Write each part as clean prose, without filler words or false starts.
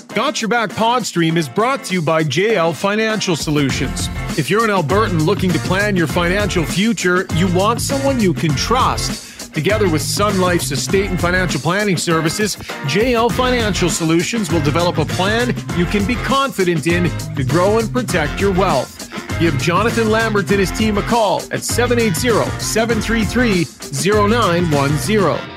Got Your Back Pod Stream is brought to you by JL Financial Solutions. If you're an Albertan looking to plan your financial future, you want someone you can trust. Together with Sun Life's estate and financial planning services, JL Financial Solutions will develop a plan you can be confident in to grow and protect your wealth. Give Jonathan Lambert and his team a call at 780-733-0910.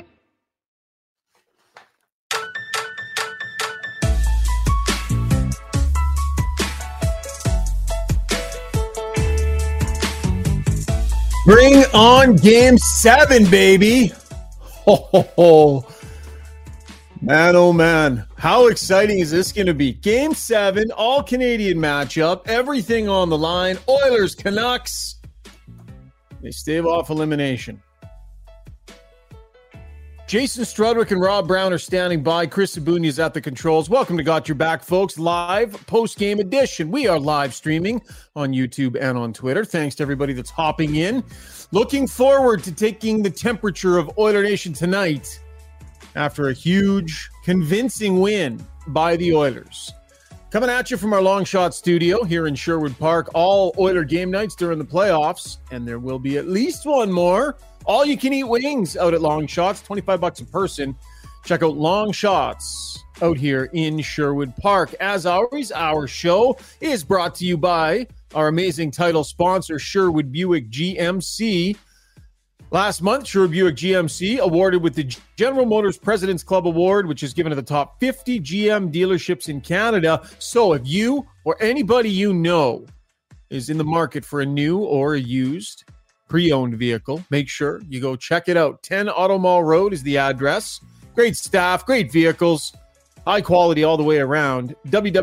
Bring on Game 7, baby. Oh, man, oh, man. How exciting is this going to be? Game 7, all-Canadian matchup, everything on the line. Oilers, Canucks. They stave off elimination. Jason Strudwick and Rob Brown are standing by. Chris Sabunia is at the controls. Welcome to Got Your Back, folks. Live post-game edition. We are live streaming on YouTube and on Twitter. Thanks to everybody that's hopping in. Looking forward to taking the temperature of Oiler Nation tonight after a huge, convincing win by the Oilers. Coming at you from our Long Shot studio here in Sherwood Park. All Oiler game nights during the playoffs, and there will be at least one more. All you can eat wings out at Long Shots, $25 a person. Check out Long Shots out here in Sherwood Park. As always, our show is brought to you by our amazing title sponsor, Sherwood Buick GMC. Last month, Sherwood Buick GMC awarded with the General Motors President's Club Award, which is given to the top 50 GM dealerships in Canada. So if you or anybody you know is in the market for a new or a used pre-owned vehicle, make sure you go check it out. 10 Auto Mall Road is the address. Great staff, great vehicles, high quality all the way around.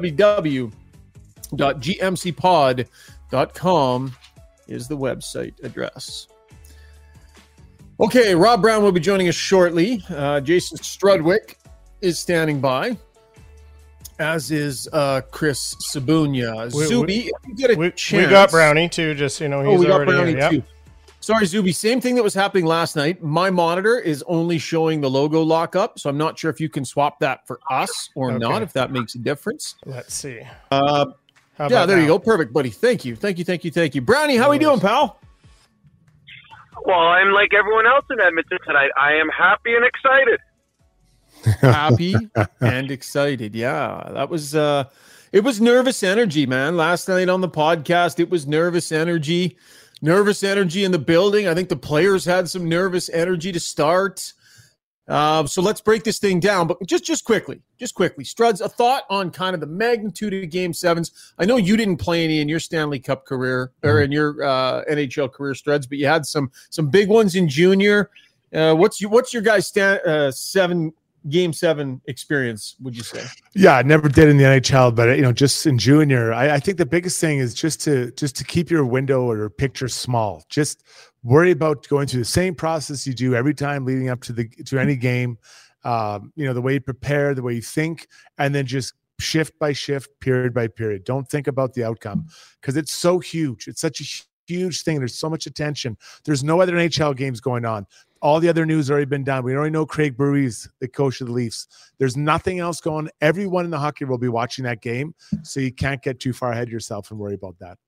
www.gmcpod.com is the website address. Okay, Rob Brown will be joining us shortly. Jason Strudwick is standing by, as is Chris Sabunia. Zuby, if you get a chance. We got Brownie, too, just so you know. He's already Brownie, here. too. Yep. Sorry, Zuby. Same thing that was happening last night. My monitor is only showing the logo lockup, so I'm not sure if you can swap that for us or not, if that makes a difference. Let's see. Yeah, there you go. Perfect, buddy. Thank you. Brownie, how are we doing, pal? Well, I'm like everyone else in Edmonton tonight. I am happy and excited. Happy and excited. Yeah, that was it was nervous energy, man. Last night on the podcast, it was nervous energy in the building. I think the players had some nervous energy to start. So let's break this thing down. But just quickly, Struds, a thought on kind of the magnitude of Game 7s. I know you didn't play any in your Stanley Cup career or in your NHL career, Struds, but you had some big ones in junior. What's your guys' Game 7 experience, would you say? Yeah, I never did in the NHL, but just in junior, I think the biggest thing is just to keep your window or picture small. Just worry about going through the same process you do every time leading up to any game. The way you prepare, the way you think, and then just shift by shift, period by period. Don't think about the outcome because it's so huge. It's such a huge thing. There's so much attention. There's no other NHL games going on. All the other news already been done. We already know Craig Berube, the coach of the Leafs. There's nothing else going. Everyone in the hockey will be watching that game, so you can't get too far ahead of yourself and worry about that.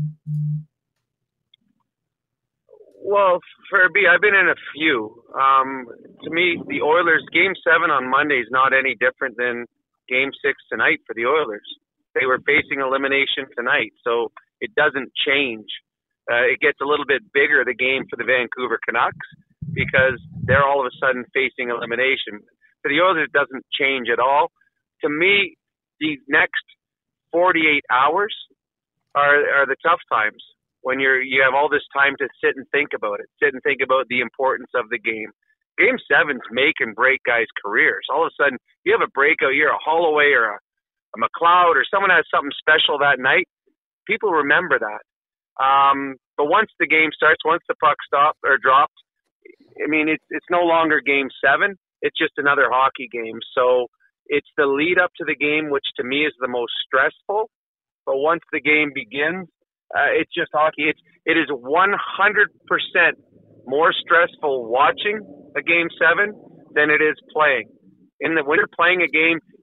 Well, for me, I've been in a few. To me, the Oilers' Game 7 on Monday is not any different than Game 6 tonight for the Oilers. They were facing elimination tonight, so it doesn't change. It gets a little bit bigger, the game for the Vancouver Canucks, because they're all of a sudden facing elimination. For the Oilers, it doesn't change at all. To me, these next 48 hours are the tough times when you have all this time to sit and think about it, sit and think about the importance of the game. Game 7's make and break guys' careers. All of a sudden, you have a breakout year, a Holloway or a McLeod, or someone has something special that night. People remember that. But once the game starts, once the puck stopped or dropped, I mean, it's no longer Game 7. It's just another hockey game. So it's the lead up to the game, which to me is the most stressful. But once the game begins, it's just hockey. It is 100% more stressful watching a Game 7 than it is playing. When you're playing a game,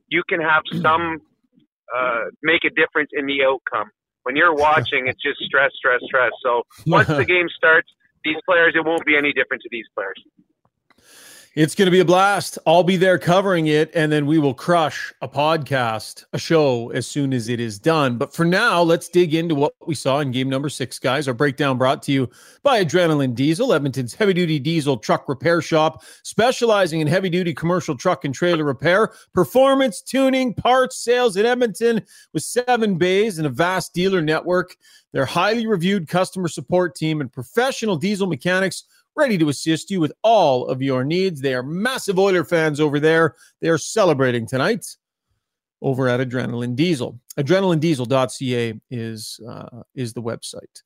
you can have some make a difference in the outcome. When you're watching, it's just stress. So once the game starts, these players, it won't be any different to these players. It's going to be a blast. I'll be there covering it, and then we will crush a show as soon as it is done. But for now, let's dig into what we saw in game number 6, guys. Our breakdown brought to you by Adrenaline Diesel, Edmonton's heavy-duty diesel truck repair shop, specializing in heavy-duty commercial truck and trailer repair, performance, tuning, parts, sales in Edmonton with 7 bays and a vast dealer network. Their highly reviewed customer support team and professional diesel mechanics ready to assist you with all of your needs. They are massive Oiler fans over there. They are celebrating tonight over at Adrenaline Diesel. AdrenalineDiesel.ca is the website.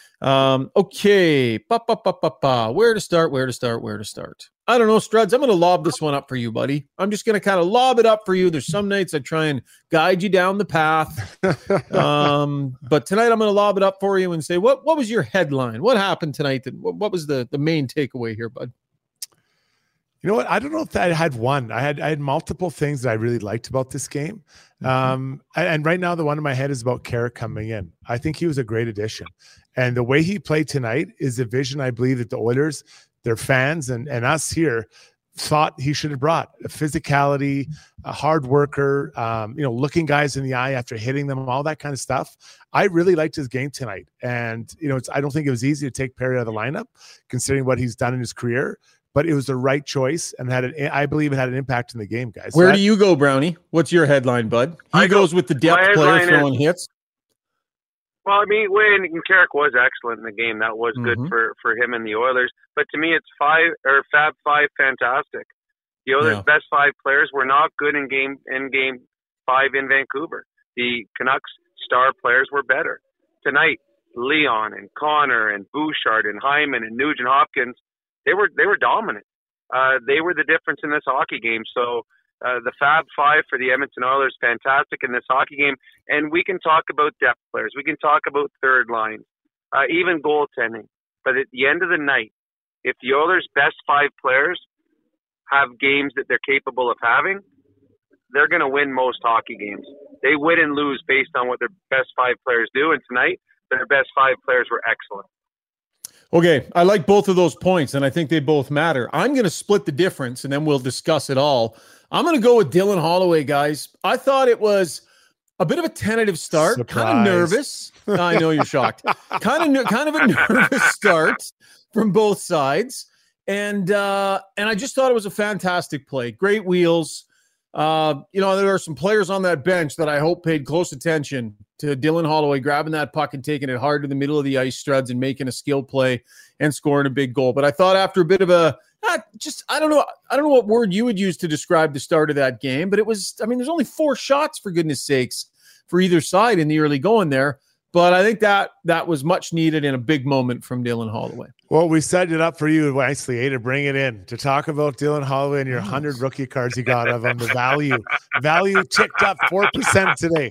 Okay. Where to start? I don't know, Struds. I'm going to lob this one up for you, buddy. I'm just going to kind of lob it up for you. There's some nights I try and guide you down the path. But tonight I'm going to lob it up for you and say, what was your headline? What happened tonight? What was the main takeaway here, bud? You know what? I don't know if I had one. I had multiple things that I really liked about this game. And right now the one in my head is about Carrick coming in. I think he was a great addition. And the way he played tonight is a vision I believe that the Oilers, their fans and us here thought he should have brought. A physicality, a hard worker, looking guys in the eye after hitting them, all that kind of stuff. I really liked his game tonight. And, I don't think it was easy to take Perry out of the lineup considering what he's done in his career, but it was the right choice and I believe it had an impact in the game, guys. Where do you go, Brownie? What's your headline, bud? He goes with the depth player throwing hits. Well, I mean, Wayne Carrick was excellent in the game. That was good for him and the Oilers. But to me, it's Fab 5 fantastic. The Oilers' best 5 players were not good in game 5 in Vancouver. The Canucks' star players were better. Tonight, Leon and Connor and Bouchard and Hyman and Nugent Hopkins, they were dominant. They were the difference in this hockey game. So the Fab 5 for the Edmonton Oilers, fantastic in this hockey game. And we can talk about depth players. We can talk about third line, even goaltending. But at the end of the night, if the Oilers' best 5 players have games that they're capable of having, they're going to win most hockey games. They win and lose based on what their best 5 players do. And tonight, their best 5 players were excellent. Okay, I like both of those points, and I think they both matter. I'm going to split the difference, and then we'll discuss it all. I'm going to go with Dylan Holloway, guys. I thought it was a bit of a tentative start, kind of nervous. I know you're shocked. kind of a nervous start from both sides, and I just thought it was a fantastic play. Great wheels. There are some players on that bench that I hope paid close attention to Dylan Holloway grabbing that puck and taking it hard to the middle of the ice, Struds, and making a skill play and scoring a big goal. But I thought after a bit of I don't know what word you would use to describe the start of that game, but it was, there's only 4 shots, for goodness sakes, for either side in the early going there. But I think that was much needed in a big moment from Dylan Holloway. Well, we set it up for you nicely, to bring it in, to talk about Dylan Holloway and your 100 rookie cards you got of him. The value ticked up 4% today.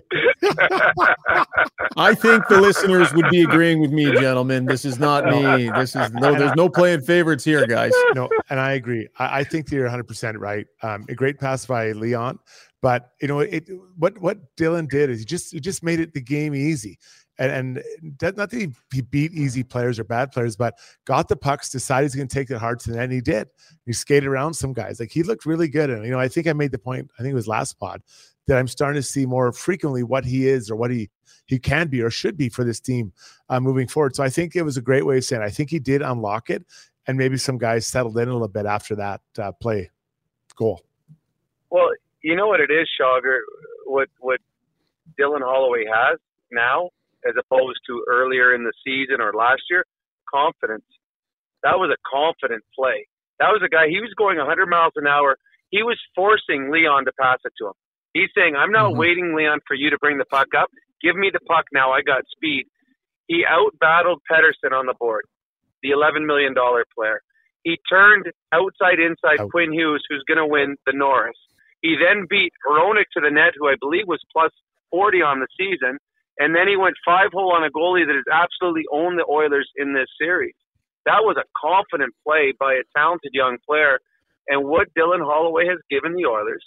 I think the listeners would be agreeing with me, gentlemen. This is not me. There's no playing favorites here, guys. No, and I agree. I think that you're 100% right. A great pass by Leon, but what Dylan did is he just made it the game easy. And not that he beat easy players or bad players, but got the pucks, decided he's going to take it hard to the net, and he did. He skated around some guys. Like, he looked really good. And, I think I made the point, I think it was last pod, that I'm starting to see more frequently what he is or what he can be or should be for this team moving forward. So I think it was a great way of saying it. I think he did unlock it, and maybe some guys settled in a little bit after that play goal. Well, you know what it is, Shogger, what Dylan Holloway has now, as opposed to earlier in the season or last year, confidence. That was a confident play. That was a guy, he was going 100 miles an hour. He was forcing Leon to pass it to him. He's saying, I'm not waiting, Leon, for you to bring the puck up. Give me the puck now. I got speed. He out-battled Pettersson on the board, the $11 million player. He turned inside Quinn Hughes, who's going to win the Norris. He then beat Hronek to the net, who I believe was plus 40 on the season. And then he went 5-hole on a goalie that has absolutely owned the Oilers in this series. That was a confident play by a talented young player. And what Dylan Holloway has given the Oilers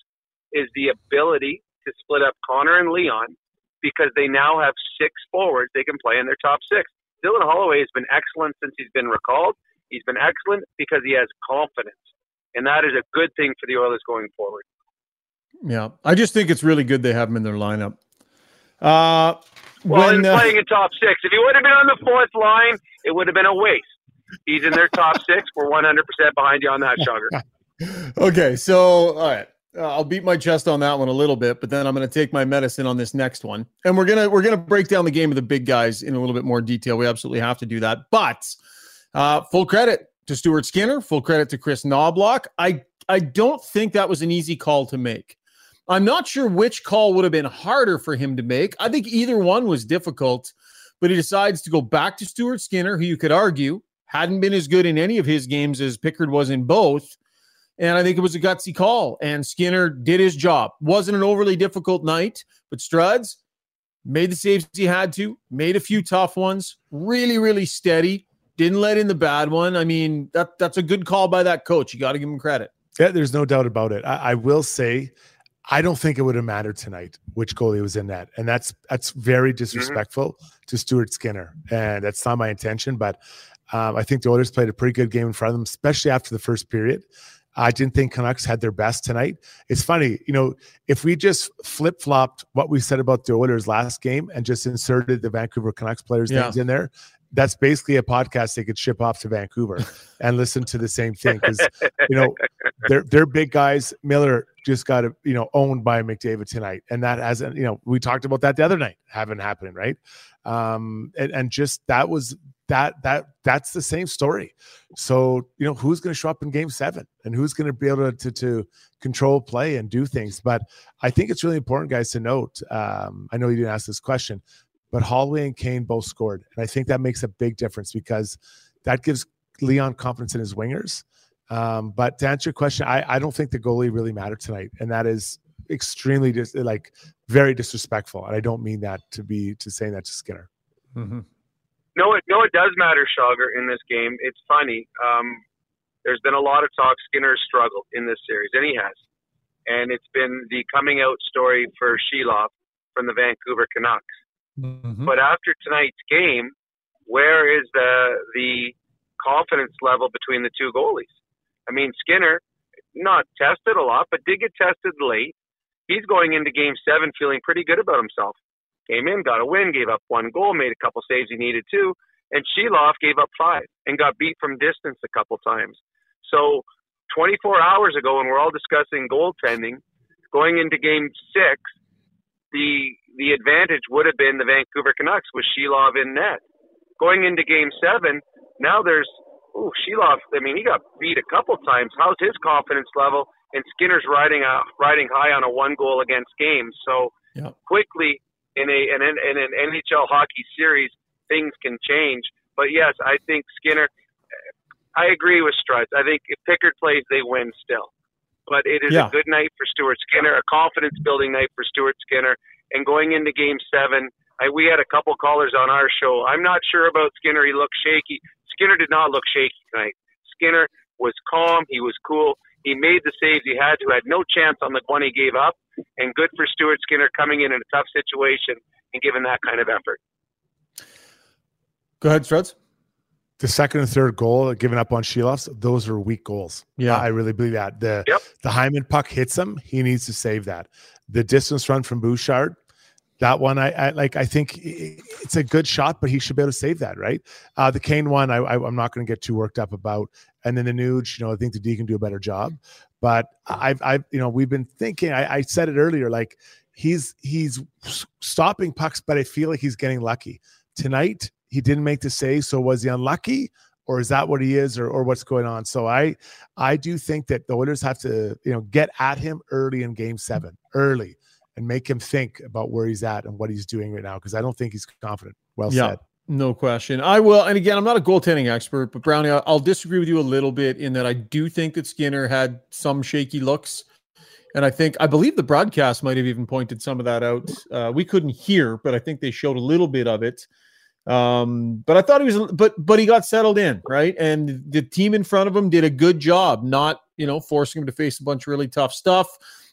is the ability to split up Connor and Leon because they now have 6 forwards they can play in their top 6. Dylan Holloway has been excellent since he's been recalled. He's been excellent because he has confidence, and that is a good thing for the Oilers going forward. Yeah, I just think it's really good they have him in their lineup. Well, he's playing in top 6. If he would have been on the 4th line, it would have been a waste. He's in their top 6. We're 100% behind you on that, Sugar. Okay, so all right. I'll beat my chest on that one a little bit, but then I'm going to take my medicine on this next one, and we're gonna break down the game of the big guys in a little bit more detail. We absolutely have to do that. But full credit to Stuart Skinner, full credit to Chris Knobloch. I don't think that was an easy call to make. I'm not sure which call would have been harder for him to make. I think either one was difficult, but he decides to go back to Stuart Skinner, who you could argue hadn't been as good in any of his games as Pickard was in both. And I think it was a gutsy call, and Skinner did his job. Wasn't an overly difficult night, but Struds made the saves he had to, made a few tough ones, really, really steady, didn't let in the bad one. I mean, that's a good call by that coach. You got to give him credit. Yeah, there's no doubt about it. I will say, I don't think it would have mattered tonight which goalie was in net. And that's very disrespectful to Stuart Skinner. And that's not my intention, but I think the Oilers played a pretty good game in front of them, especially after the first period. I didn't think Canucks had their best tonight. It's funny, if we just flip-flopped what we said about the Oilers last game and just inserted the Vancouver Canucks players' names in there, that's basically a podcast they could ship off to Vancouver and listen to the same thing. Because, they're big guys. Miller just got, owned by McDavid tonight. And that hasn't, we talked about that the other night, haven't happened, right? And just that was, that's the same story. So, who's going to show up in game 7 and who's going to be able to control play and do things. But I think it's really important, guys, to note, I know you didn't ask this question, but Holloway and Kane both scored. And I think that makes a big difference because that gives Leon confidence in his wingers. But to answer your question, I don't think the goalie really mattered tonight. And that is extremely very disrespectful. And I don't mean that to saying that to Skinner. Mm-hmm. No, it does matter, Schauger, in this game. It's funny. There's been a lot of talk. Skinner has struggled in this series, and he has. And it's been the coming out story for Sheloff from the Vancouver Canucks. Mm-hmm. But after tonight's game, where is the confidence level between the two goalies? I mean, Skinner, not tested a lot, but did get tested late. He's going into game 7 feeling pretty good about himself. Came in, got a win, gave up 1 goal, made a couple saves he needed to, and Sheloff gave up 5 and got beat from distance a couple times. So 24 hours ago, when we're all discussing goaltending, going into game 6, the advantage would have been the Vancouver Canucks with Sheloff in net. Going into game 7, now there's Sheloff. I mean, he got beat a couple times. How's his confidence level? And Skinner's riding high on a 1 goal against game. So quickly. In an NHL hockey series, things can change. But yes, I think Skinner, I agree with Struts. I think if Pickard plays, they win still. But it is a good night for Stuart Skinner, a confidence-building night for Stuart Skinner. And going into game 7, we had a couple callers on our show. I'm not sure about Skinner. He looked shaky. Skinner did not look shaky tonight. Skinner was calm. He was cool. He made the saves he had to, had no chance on the one he gave up, and good for Stuart Skinner coming in a tough situation and giving that kind of effort. Go ahead, Struds. The second and third goal given up on Sheloff, those are weak goals. Yeah, I really believe that. The Hyman puck hits him. He needs to save that. The distance run from Bouchard, that one, I think it's a good shot, but he should be able to save that, right? The Kane one, I'm not going to get too worked up about. And then the Nuge, I think the D can do a better job. But we've been thinking. I said it earlier, like he's stopping pucks, but I feel like he's getting lucky tonight. He didn't make the save, so was he unlucky, or is that what he is, or what's going on? So I do think that the Oilers have to get at him early in game 7, early. And make him think about where he's at and what he's doing right now, because I don't think he's confident. Well said. No question. I will. And again, I'm not a goaltending expert, but Brownie, I'll disagree with you a little bit in that I do think that Skinner had some shaky looks. And I believe the broadcast might have even pointed some of that out. We couldn't hear, but I think they showed a little bit of it. But I thought he was, but he got settled in, right? And the team in front of him did a good job, not, forcing him to face a bunch of really tough stuff.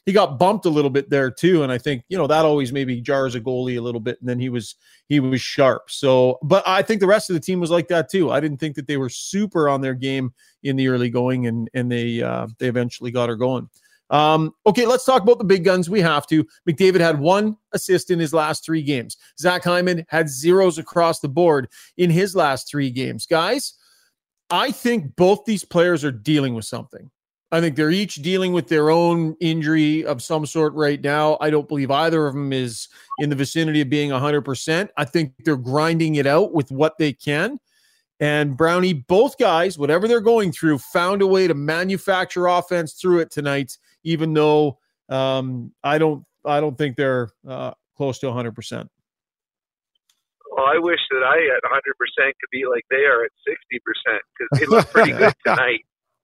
he got bumped a little bit there too. And I think, that always maybe jars a goalie a little bit. And then he was sharp. So, but I think the rest of the team was like that too. I didn't think that they were super on their game in the early going, and they eventually got her going. Okay, let's talk about the big guns. We have to. McDavid had 1 assist in his last 3 games. Zach Hyman had 0s across the board in his last 3 games. Guys, I think both these players are dealing with something. I think they're each dealing with their own injury of some sort right now. I don't believe either of them is in the vicinity of being 100%. I think they're grinding it out with what they can. And Brownie, both guys, whatever they're going through, found a way to manufacture offense through it tonight, even though I don't think they're close to 100%. Well, I wish that I at 100% could be like they are at 60% because they look pretty good tonight.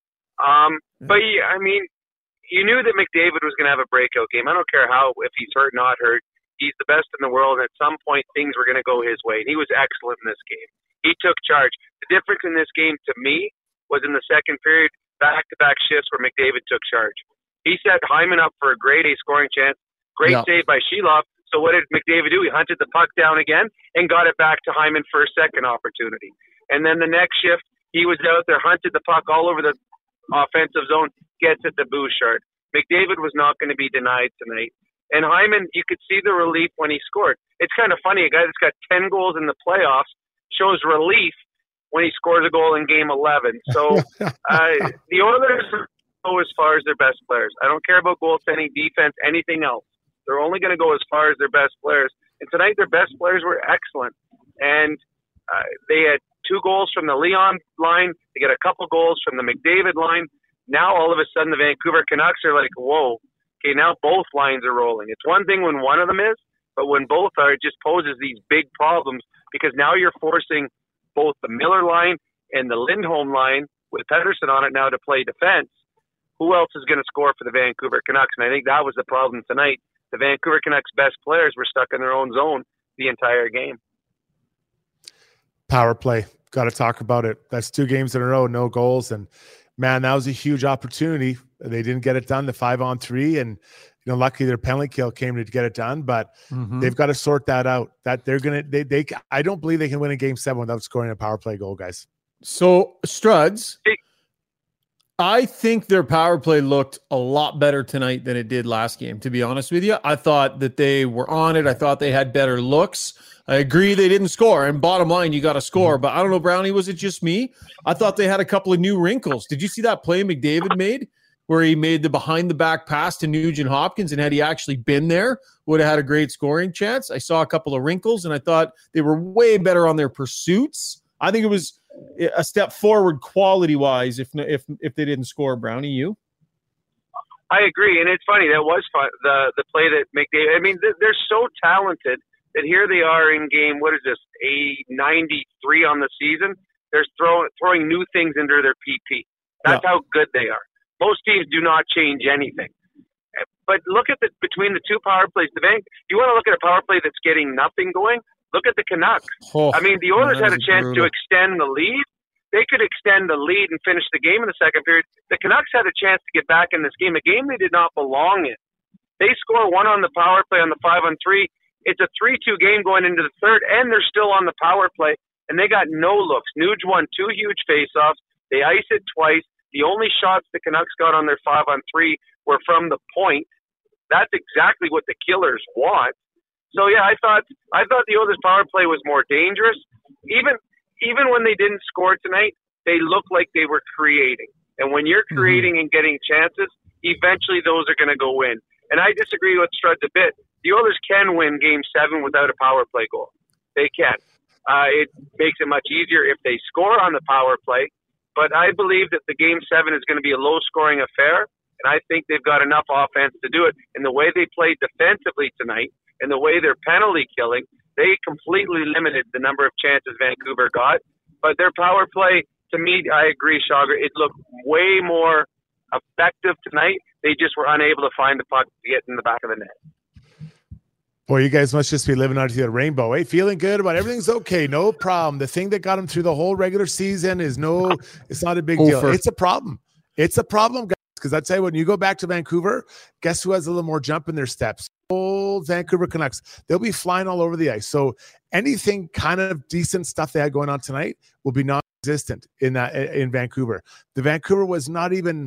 But yeah, I mean, you knew that McDavid was going to have a breakout game. I don't care if he's hurt, not hurt. He's the best in the world, and at some point things were going to go his way. And he was excellent in this game. He took charge. The difference in this game to me was in the second period, back-to-back shifts where McDavid took charge. He set Hyman up for a grade A scoring chance. Great save by Sheilov. So what did McDavid do? He hunted the puck down again and got it back to Hyman for a second opportunity. And then the next shift, he was out there, hunted the puck all over the offensive zone, gets it to Bouchard. McDavid was not going to be denied tonight. And Hyman, you could see the relief when he scored. It's kind of funny. A guy that's got 10 goals in the playoffs shows relief when he scores a goal in Game 11. So the Oilers go as far as their best players. I don't care about goaltending, defense, anything else. They're only going to go as far as their best players. And tonight, their best players were excellent. And they had 2 goals from the Leon line. They get a couple goals from the McDavid line. Now, all of a sudden, the Vancouver Canucks are like, whoa, okay, now both lines are rolling. It's one thing when one of them is, but when both are, it just poses these big problems because now you're forcing both the Miller line and the Lindholm line with Pettersson on it now to play defense. Who else is going to score for the Vancouver Canucks? And I think that was the problem tonight. The Vancouver Canucks' best players were stuck in their own zone the entire game. Power play. Got to talk about it. That's 2 games in a row, no goals. And man, that was a huge opportunity. They didn't get it done, the 5-on-3. And, luckily their penalty kill came to get it done, but they've got to sort that out. That they're going to, I don't believe they can win in Game 7 without scoring a power play goal, guys. So Struds, I think their power play looked a lot better tonight than it did last game, to be honest with you. I thought that they were on it. I thought they had better looks. I agree they didn't score. And bottom line, you got to score. But I don't know, Brownie, was it just me? I thought they had a couple of new wrinkles. Did you see that play McDavid made where he made the behind-the-back pass to Nugent Hopkins, and had he actually been there, would have had a great scoring chance? I saw a couple of wrinkles, and I thought they were way better on their pursuits. I think it was a step forward quality-wise if they didn't score. Brownie, you? I agree, and it's funny. That was fun, the play that McDavid – I mean, they're so talented that here they are in game, what is this, 93 on the season? They're throwing new things into their PP. That's how good they are. Most teams do not change anything. But look at between the 2 power plays. You want to look at a power play that's getting nothing going? Look at the Canucks. I mean, the Oilers had a chance to extend the lead. They could extend the lead and finish the game in the second period. The Canucks had a chance to get back in this game, a game they did not belong in. They score 1 on the power play on the 5-on-3. It's a 3-2 game going into the third, and they're still on the power play, and they got no looks. Nuge won 2 huge faceoffs. They iced it twice. The only shots the Canucks got on their 5-on-3 were from the point. That's exactly what the Killers want. So yeah, I thought the Oilers' power play was more dangerous. Even when they didn't score tonight, they looked like they were creating. And when you're creating and getting chances, eventually those are going to go in. And I disagree with Struds a bit. The Oilers can win Game 7 without a power play goal. They can. It makes it much easier if they score on the power play. But I believe that the Game 7 is going to be a low-scoring affair, and I think they've got enough offense to do it. And the way they played defensively tonight and the way they're penalty killing, they completely limited the number of chances Vancouver got. But their power play, to me, I agree, Shagar, it looked way more effective tonight. They just were unable to find the puck to get in the back of the net. Boy, you guys must just be living under the rainbow, eh? Feeling good about everything's okay, no problem. The thing that got them through the whole regular season is it's not a big deal. It's a problem. It's a problem, guys, Because I tell you, when you go back to Vancouver, guess who has a little more jump in their steps? Old Vancouver Canucks. They'll be flying all over the ice. So anything kind of decent stuff they had going on tonight will be non-existent in Vancouver. The Vancouver was not even,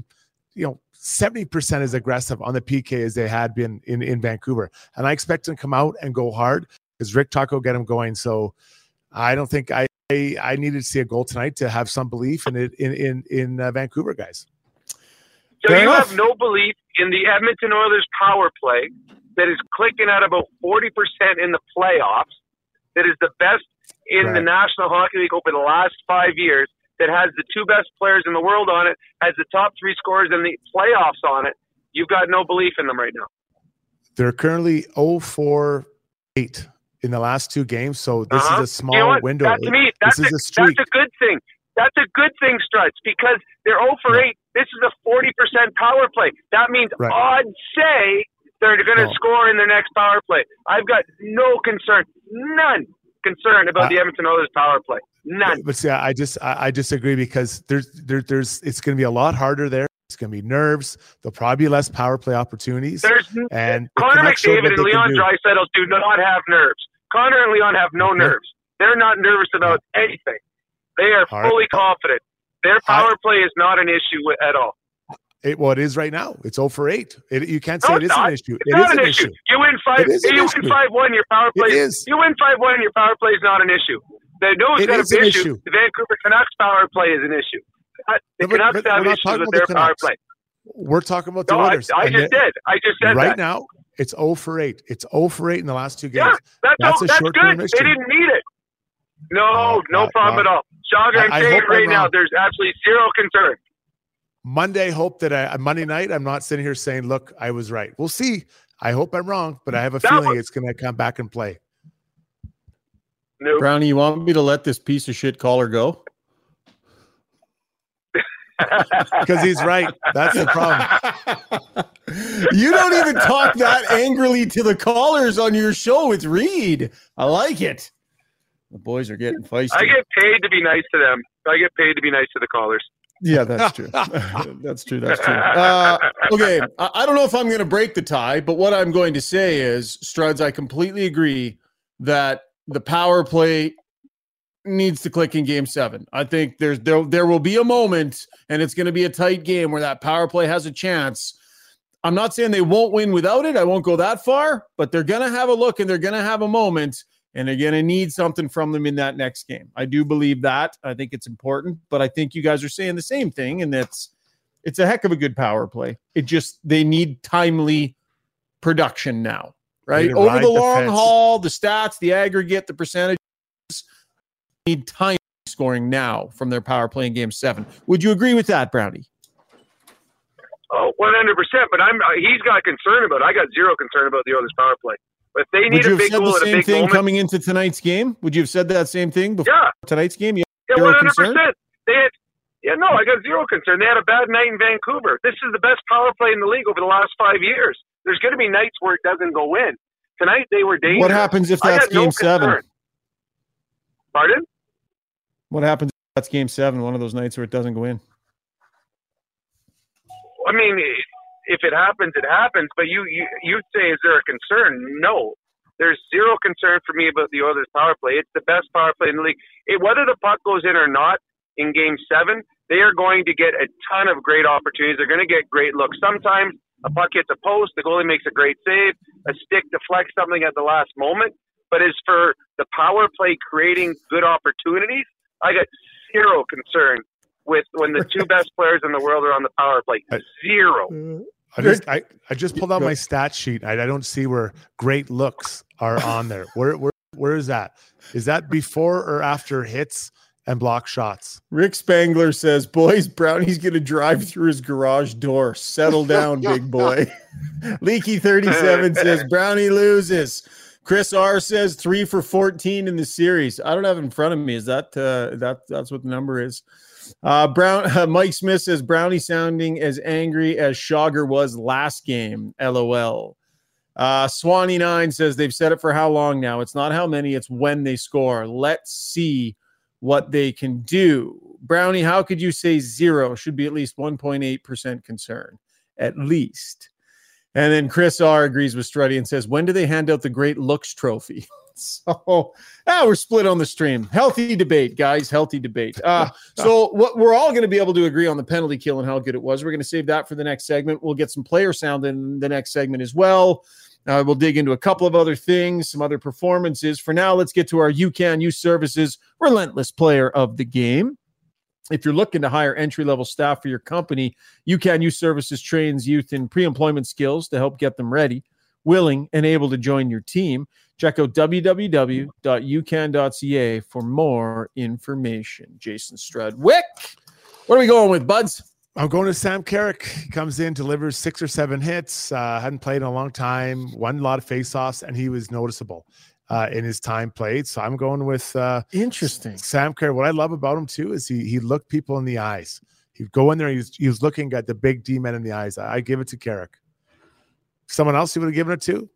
70% as aggressive on the PK as they had been in Vancouver. And I expect them to come out and go hard because Rick Tuck will get them going. So I don't think I needed to see a goal tonight to have some belief in it in Vancouver, guys. So you have no belief in the Edmonton Oilers power play that is clicking at about 40% in the playoffs, that is the best in the National Hockey League over the last 5 years, that has the two best players in the world on it, has the top three scorers in the playoffs on it. You've got no belief in them right now. They're currently 0-4-8 in the last two games, so this is a small window. To me, that's a good thing. That's a good thing, Struts, because they're 0-for-8. This is a 40% power play. That means odds say they're going to score in their next power play. I've got no concern, none concern about the Edmonton Oilers power play. None. But see, I disagree because there's it's going to be a lot harder there. It's going to be nerves. There'll probably be less power play opportunities. And Connor McDavid and Leon Draisaitl do not have nerves. Connor and Leon have no nerves. They're not nervous about anything. They are fully confident. Their power play is not an issue at all. It is right now. It's 0-for-8. You can't say it is an issue. It's not an issue. You win 5-1. Your power play. You win 5-1. Your power play is not an issue. They know it's got an issue. The Vancouver Canucks power play is an issue. The Canucks have issues with their power play. We're talking about the Oilers. I just said right that. now, it's 0-for-8. It's 0-for-8 in the last two games. Yeah, that's good. Issue. They didn't need it. No problem at all. Chaga, I'm saying right now, there's absolutely zero concern. Monday night, I'm not sitting here saying, look, I was right. We'll see. I hope I'm wrong, but I have a feeling it's going to come back and play. Nope. Brownie, you want me to let this piece of shit caller go? Because he's right. That's the problem. You don't even talk that angrily to the callers on your show with Reed. I like it. The boys are getting feisty. I get paid to be nice to them. I get paid to be nice to the callers. Yeah, that's true. That's true. Okay, I don't know if I'm going to break the tie, but what I'm going to say is, Struds, I completely agree that the power play needs to click in Game 7. I think there will be a moment, and it's going to be a tight game where that power play has a chance. I'm not saying they won't win without it. I won't go that far, but they're going to have a look and they're going to have a moment, and they're going to need something from them in that next game. I do believe that. I think it's important, but I think you guys are saying the same thing, and it's a heck of a good power play. They need timely production now, right? Over the long haul, the stats, the aggregate, the percentage, need time scoring now from their power play in Game 7. Would you agree with that, Brownie? Oh, 100%. But he's got concern about it. I got zero concern about the Oilers power play. But if they need a big goal at a big moment, coming into tonight's game, would you have said that same thing before tonight's game? Yeah, 100%. I got zero concern. They had a bad night in Vancouver. This is the best power play in the league over the last 5 years. There's going to be nights where it doesn't go in. Tonight they were dangerous. What happens if that's Game 7? Pardon? What happens if that's Game 7, one of those nights where it doesn't go in? I mean, if it happens, it happens. But you say, is there a concern? No. There's zero concern for me about the Oilers' power play. It's the best power play in the league. Whether the puck goes in or not in Game 7, they are going to get a ton of great opportunities. They're going to get great looks. Sometimes a puck hits a post, the goalie makes a great save, a stick deflects something at the last moment. But as for the power play creating good opportunities, I got zero concern with when the two best players in the world are on the power play. Zero. I just pulled out my stat sheet. I don't see where great looks are on there. Where is that? Is that before or after hits and block shots? Rick Spangler says, boys, Brownie's going to drive through his garage door. Settle down, big boy. Leaky37 says, Brownie loses. Chris R says 3 for 14 in the series. I don't have it in front of me. Is that that's what the number is? Mike Smith says Brownie sounding as angry as Chaga was last game. LOL. Swanee9 says they've said it for how long now? It's not how many, it's when they score. Let's see what they can do. Brownie, how could you say zero? Should be at least 1.8% concern. at least. And then Chris R agrees with Struddy and says, when do they hand out the Great Looks Trophy? So we're split on the stream. Healthy debate, guys. Healthy debate. So what we're all going to be able to agree on the penalty kill and how good it was. We're going to save that for the next segment. We'll get some player sound in the next segment as well. We'll dig into a couple of other things, some other performances. For now, let's get to our UCAN Youth Services Relentless Player of the Game. If you're looking to hire entry-level staff for your company, UCAN Youth Services trains youth in pre-employment skills to help get them ready, willing, and able to join your team. Check out www.ucan.ca for more information. Jason Strudwick, what are we going with, buds? I'm going to Sam Carrick. He comes in, delivers 6 or 7 hits, hadn't played in a long time, won a lot of faceoffs, and he was noticeable in his time played. So I'm going with interesting Sam Carrick. What I love about him, too, is he looked people in the eyes. He'd go in there, he was looking at the big D-men in the eyes. I give it to Carrick. Someone else you would have given it to?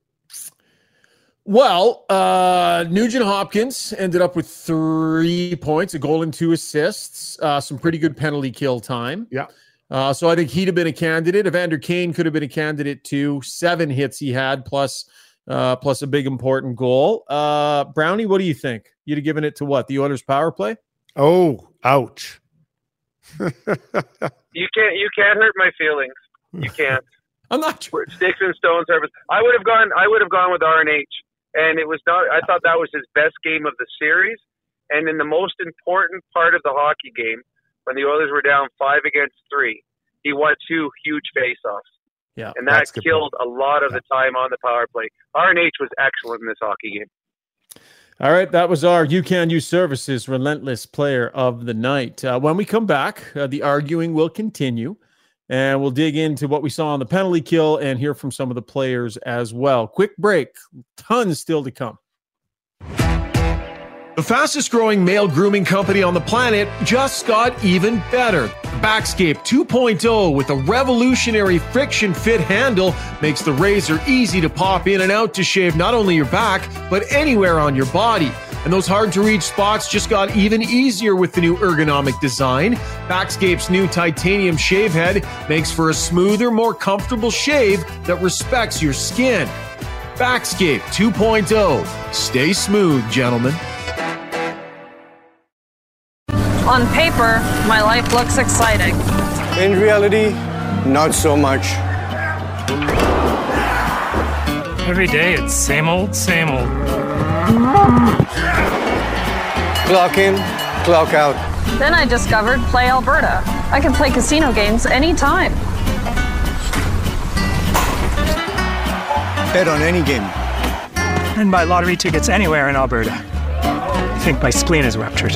Well, Nugent Hopkins ended up with 3 points, a goal and 2 assists, some pretty good penalty kill time. Yeah. So I think he'd have been a candidate. Evander Kane could have been a candidate too. 7 hits he had, plus a big important goal. Brownie, what do you think? You'd have given it to what? The Oilers' power play? Oh, ouch. You can't hurt my feelings. You can't. I'm not sure. Sticks and stones service. I would have gone with RNH. And it was not. I thought that was his best game of the series. And in the most important part of the hockey game, when the Oilers were down 5-3, he won 2 huge faceoffs. Yeah, and that killed a lot of the time on the power play. RNH was excellent in this hockey game. All right, that was our UCAN Youth Services Relentless Player of the Night. When we come back, the arguing will continue. And we'll dig into what we saw on the penalty kill and hear from some of the players as well. Quick break. Tons still to come. The fastest growing male grooming company on the planet just got even better. Backscape 2.0 with a revolutionary friction fit handle makes the razor easy to pop in and out to shave not only your back, but anywhere on your body. And those hard-to-reach spots just got even easier with the new ergonomic design. Backscape's new titanium shave head makes for a smoother, more comfortable shave that respects your skin. Backscape 2.0. Stay smooth, gentlemen. On paper, my life looks exciting. In reality, not so much. Every day, it's same old, same old. Clock in, clock out. Then I discovered Play Alberta. I can play casino games anytime. Bet on any game. And buy lottery tickets anywhere in Alberta. I think my spleen is ruptured.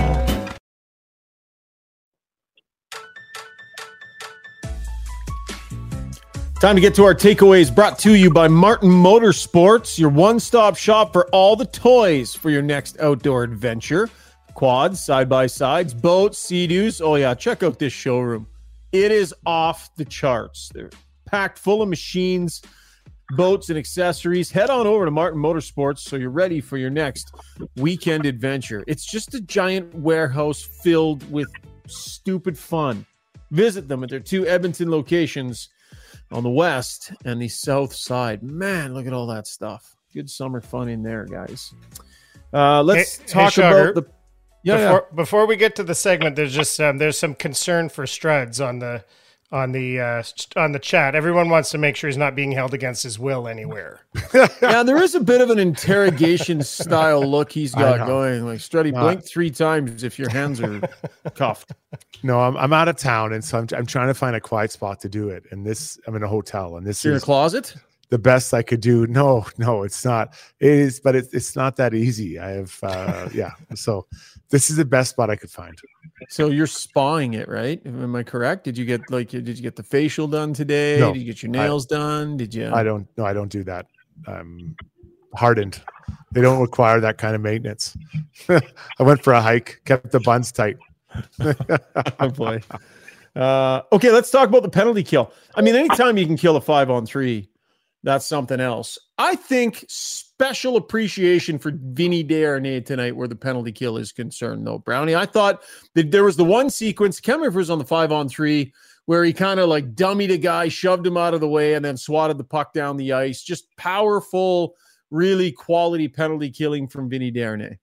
Time to get to our takeaways, brought to you by Martin Motorsports, your one-stop shop for all the toys for your next outdoor adventure. Quads, side-by-sides, boats, Sea-Doos. Oh yeah, check out this showroom. It is off the charts. They're packed full of machines, boats, and accessories. Head on over to Martin Motorsports so you're ready for your next weekend adventure. It's just a giant warehouse filled with stupid fun. Visit them at their 2 Edmonton locations on the west and the south side. Man, look at all that stuff. Good summer fun in there, guys. Let's talk about the... Before we get to the segment, there's just there's some concern for Struds on the chat. Everyone wants to make sure he's not being held against his will anywhere. Yeah, there is a bit of an interrogation style look he's got going. Like, Struddy, blink 3 times if your hands are cuffed. No, I'm out of town, and so I'm trying to find a quiet spot to do it. And this, I'm in a hotel, and this You're is in a closet. The best I could do. No, it's not. It is, but it's not that easy. I have, So this is the best spot I could find. So you're spawing it, right? Am I correct? Did you get the facial done today? No, did you get your nails done? Did you? I don't do that. I'm hardened. They don't require that kind of maintenance. I went for a hike, kept the buns tight. Oh boy. Okay, let's talk about the penalty kill. I mean, anytime you can kill a 5-on-3, that's something else. I think special appreciation for Vinny Desharnais tonight where the penalty kill is concerned, though. Brownie, I thought that there was the one sequence, can't remember if it was on the 5-on-3, where he kind of like dummied a guy, shoved him out of the way, and then swatted the puck down the ice. Just powerful, really quality penalty killing from Vinny Desharnais.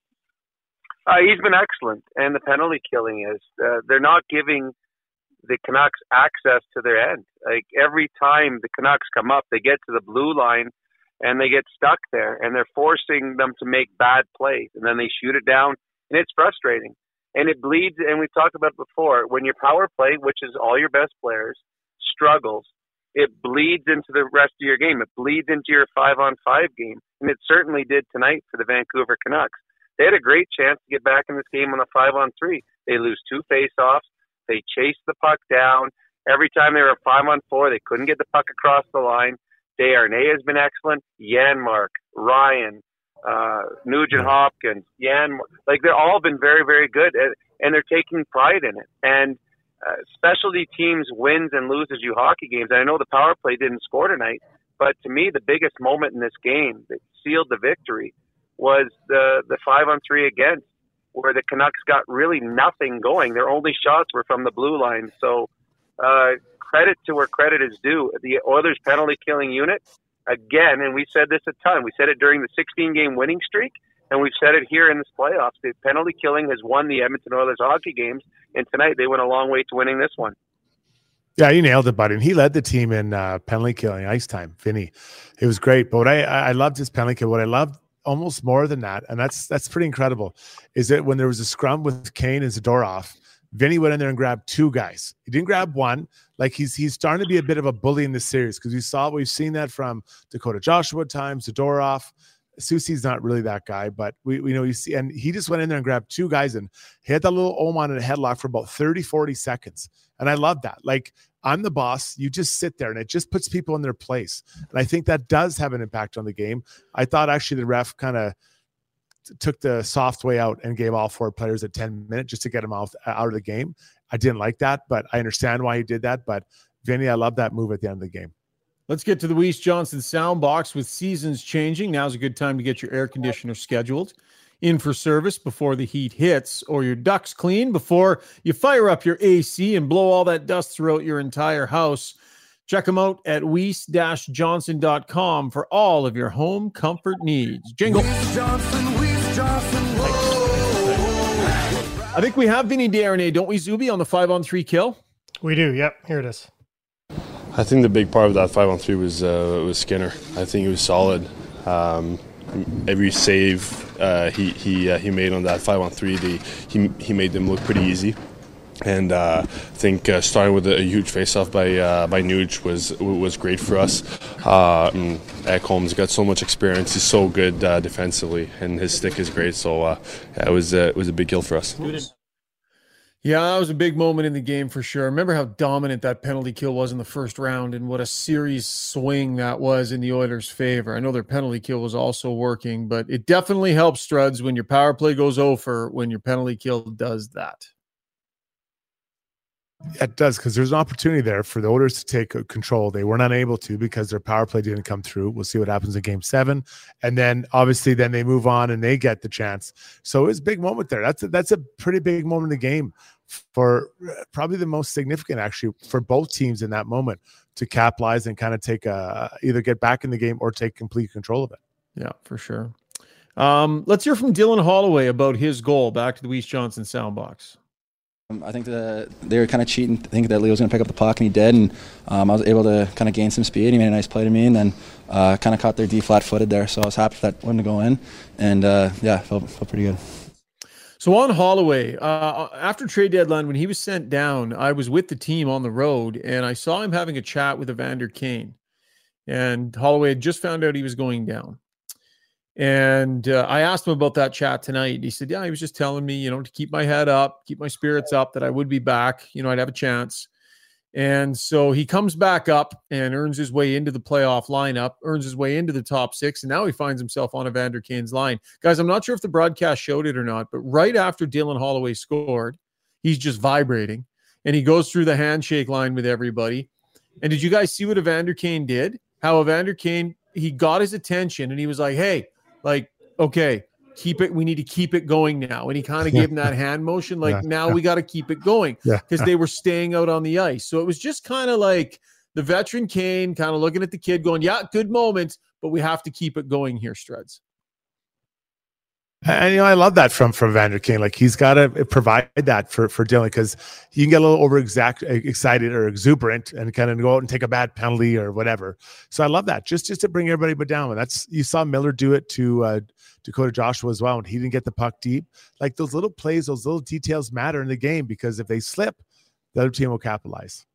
He's been excellent, and the penalty killing is they're not giving the Canucks access to their end. Like every time the Canucks come up, they get to the blue line and they get stuck there, and they're forcing them to make bad plays, and then they shoot it down, and it's frustrating. And it bleeds, and we've talked about it before, when your power play, which is all your best players, struggles, it bleeds into the rest of your game. It bleeds into your 5-on-5 game, and it certainly did tonight for the Vancouver Canucks. They had a great chance to get back in this game on a 5-on-3. They lose 2 faceoffs. They chase the puck down. Every time they were 5-on-4, they couldn't get the puck across the line. Desharnais has been excellent. Janmark, Ryan, Nugent Hopkins, like they've all been very, very good, and they're taking pride in it. And specialty teams wins and loses you hockey games. And I know the power play didn't score tonight, but to me, the biggest moment in this game that sealed the victory was the 5-on-3 against, where the Canucks got really nothing going. Their only shots were from the blue line. So credit to where credit is due. The Oilers penalty killing unit, again, and we said this a ton. We said it during the 16-game winning streak, and we've said it here in this playoffs. The penalty killing has won the Edmonton Oilers hockey games, and tonight they went a long way to winning this one. Yeah, you nailed it, buddy. And he led the team in penalty killing ice time, Vinny. It was great. But what I loved his penalty kill. What I loved almost more than that, and that's pretty incredible, is that when there was a scrum with Kane and Zadorov, Vinny went in there and grabbed 2 guys. He didn't grab one. Like he's starting to be a bit of a bully in this series, because we've seen that from Dakota Joshua at times, Zadorov. Soucy's not really that guy, but we know you see, and he just went in there and grabbed 2 guys, and he had that little Oman in a headlock for about 30-40 seconds. And I love that. Like, I'm the boss. You just sit there, and it just puts people in their place. And I think that does have an impact on the game. I thought actually the ref kind of took the soft way out and gave all 4 players a 10-minute just to get them out of the game. I didn't like that, but I understand why he did that. But Vinny, I love that move at the end of the game. Let's get to the Weiss Johnson sound box. With seasons changing, now's a good time to get your air conditioner scheduled in for service before the heat hits, or your ducts clean before you fire up your AC and blow all that dust throughout your entire house. Check them out at weiss-johnson.com for all of your home comfort needs. Jingle. Weiss Johnson, I think we have Vinny Desharnais, don't we, Zuby, on the 5-on-3 kill? We do. Yep. Here it is. I think the big part of that 5-on-3 was Skinner. I think he was solid. Every save he made on that 5-on-3, he made them look pretty easy. And I think starting with a huge face-off by Nuge was great for us. Ekholm's got so much experience. He's so good defensively, and his stick is great. So it was a big kill for us. Yeah, that was a big moment in the game for sure. Remember how dominant that penalty kill was in the first round, and what a series swing that was in the Oilers' favor. I know their penalty kill was also working, but it definitely helps, Struds, when your power play goes over, when your penalty kill does that. Yeah, it does, because there's an opportunity there for the Oilers to take control. They were not able to because their power play didn't come through. We'll see what happens in Game 7, and then obviously then they move on and they get the chance. So it was a big moment there. That's a pretty big moment in the game, for probably the most significant actually for both teams in that moment, to capitalize and kind of take either get back in the game or take complete control of it. Yeah, for sure. Let's hear from Dylan Holloway about his goal. Back to the Weiss Johnson soundbox. I think they were kind of cheating, thinking that Leo was going to pick up the puck, and he did. And I was able to kind of gain some speed. He made a nice play to me, and then kind of caught their D flat-footed there. So I was happy for that one to go in, and felt pretty good. So on Holloway, after trade deadline, when he was sent down, I was with the team on the road, and I saw him having a chat with Evander Kane. And Holloway had just found out he was going down. And I asked him about that chat tonight. He said, yeah, he was just telling me, to keep my head up, keep my spirits up, that I would be back, I'd have a chance. And so he comes back up and earns his way into the playoff lineup, earns his way into the top 6, and now he finds himself on Evander Kane's line. Guys, I'm not sure if the broadcast showed it or not, but right after Dylan Holloway scored, he's just vibrating, and he goes through the handshake line with everybody. And did you guys see what Evander Kane did? How Evander Kane, he got his attention, and he was like, hey, okay, we need to keep it going now. And he kind of gave him that hand motion, like, now we got to keep it going, because they were staying out on the ice. So it was just kind of like the veteran Kane kind of looking at the kid going, yeah, good moments, but we have to keep it going here, Struds. And, I love that from Vander Kane. Like, he's got to provide that for Dylan, because you can get a little excited or exuberant and kind of go out and take a bad penalty or whatever. So I love that, just to bring everybody down. And you saw Miller do it to Dakota Joshua as well, and he didn't get the puck deep. Like, those little plays, those little details matter in the game, because if they slip, the other team will capitalize.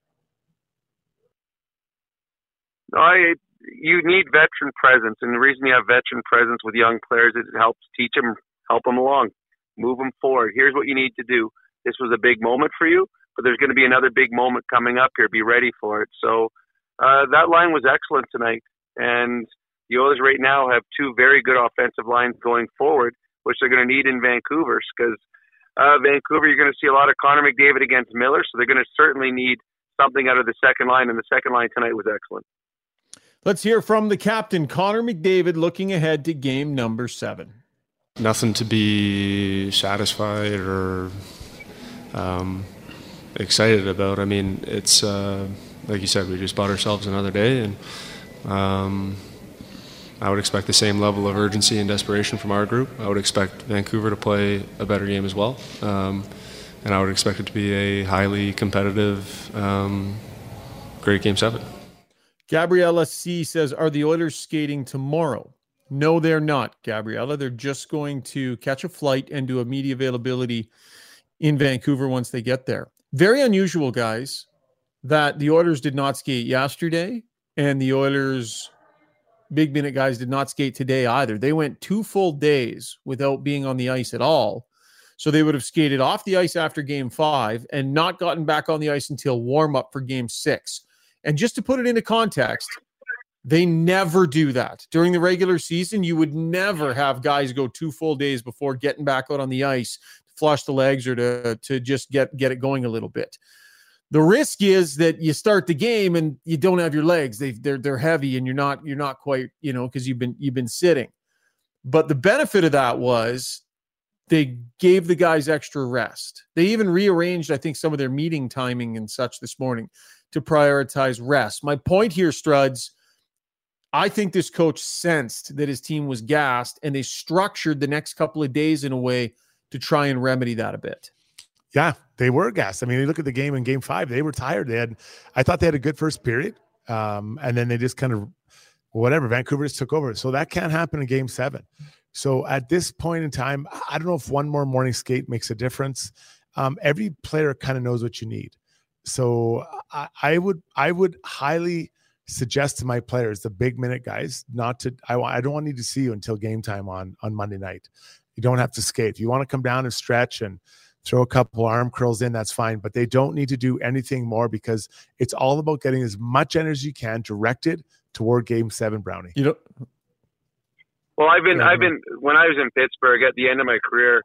You need veteran presence, and the reason you have veteran presence with young players is it helps teach them, help them along, move them forward. Here's what you need to do. This was a big moment for you, but there's going to be another big moment coming up here. Be ready for it. So that line was excellent tonight, and the Oilers right now have two very good offensive lines going forward, which they're going to need in Vancouver, because Vancouver, you're going to see a lot of Connor McDavid against Miller, so they're going to certainly need something out of the second line, and the second line tonight was excellent. Let's hear from the captain, Connor McDavid, looking ahead to game number 7. Nothing to be satisfied or excited about. I mean, it's like you said, we just bought ourselves another day, and I would expect the same level of urgency and desperation from our group. I would expect Vancouver to play a better game as well, and I would expect it to be a highly competitive, great Game 7. Gabriella C. says, are the Oilers skating tomorrow? No, they're not, Gabriella. They're just going to catch a flight and do a media availability in Vancouver once they get there. Very unusual, guys, that the Oilers did not skate yesterday, and the Oilers big minute guys did not skate today either. They went 2 full days without being on the ice at all. So they would have skated off the ice after game 5 and not gotten back on the ice until warm up for game 6. And just to put it into context, they never do that. During the regular season, you would never have guys go 2 full days before getting back out on the ice to flush the legs or to just get it going a little bit. The risk is that you start the game and you don't have your legs. They're heavy and you're not quite, because you've been sitting. But the benefit of that was they gave the guys extra rest. They even rearranged, I think, some of their meeting timing and such this morning to prioritize rest. My point here, Struds, I think this coach sensed that his team was gassed, and they structured the next couple of days in a way to try and remedy that a bit. Yeah, they were gassed. I mean, you look at the game in game 5, they were tired. I thought they had a good first period. And then they just kind of, Vancouver just took over. So that can't happen in game 7. So at this point in time, I don't know if one more morning skate makes a difference. Every player kind of knows what you need. So I would highly suggest to my players, the big minute guys, I don't need to see you until game time on Monday night. You don't have to skate. If you want to come down and stretch and throw a couple arm curls in, that's fine. But they don't need to do anything more, because it's all about getting as much energy as you can directed toward game 7, Brownie. Well, I've been when I was in Pittsburgh at the end of my career,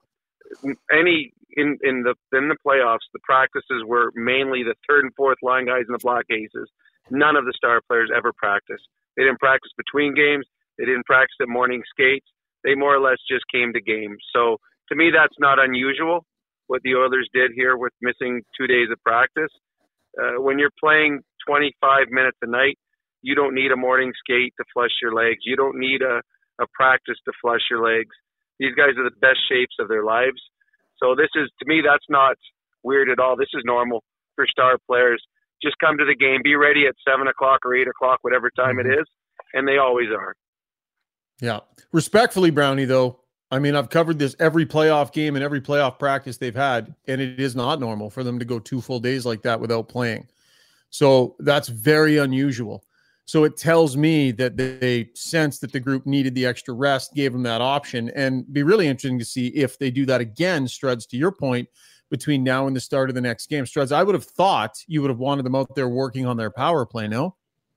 in the playoffs, the practices were mainly the third and fourth line guys in the block aces. None of the star players ever practiced. They didn't practice between games. They didn't practice at morning skates. They more or less just came to games. So to me, that's not unusual, what the Oilers did here with missing 2 days of practice. When you're playing 25 minutes a night, you don't need a morning skate to flush your legs. You don't need a practice to flush your legs. These guys are the best shapes of their lives. So this is, to me, that's not weird at all. This is normal for star players. Just come to the game, be ready at 7 o'clock or 8 o'clock, whatever time it is, and they always are. Yeah. Respectfully, Brownie, though, I mean, I've covered this every playoff game and every playoff practice they've had, and it is not normal for them to go 2 full days like that without playing. So that's very unusual. So it tells me that they sensed that the group needed the extra rest, gave them that option, and be really interesting to see if they do that again, Struds, to your point, between now and the start of the next game. Struds, I would have thought you would have wanted them out there working on their power play, no?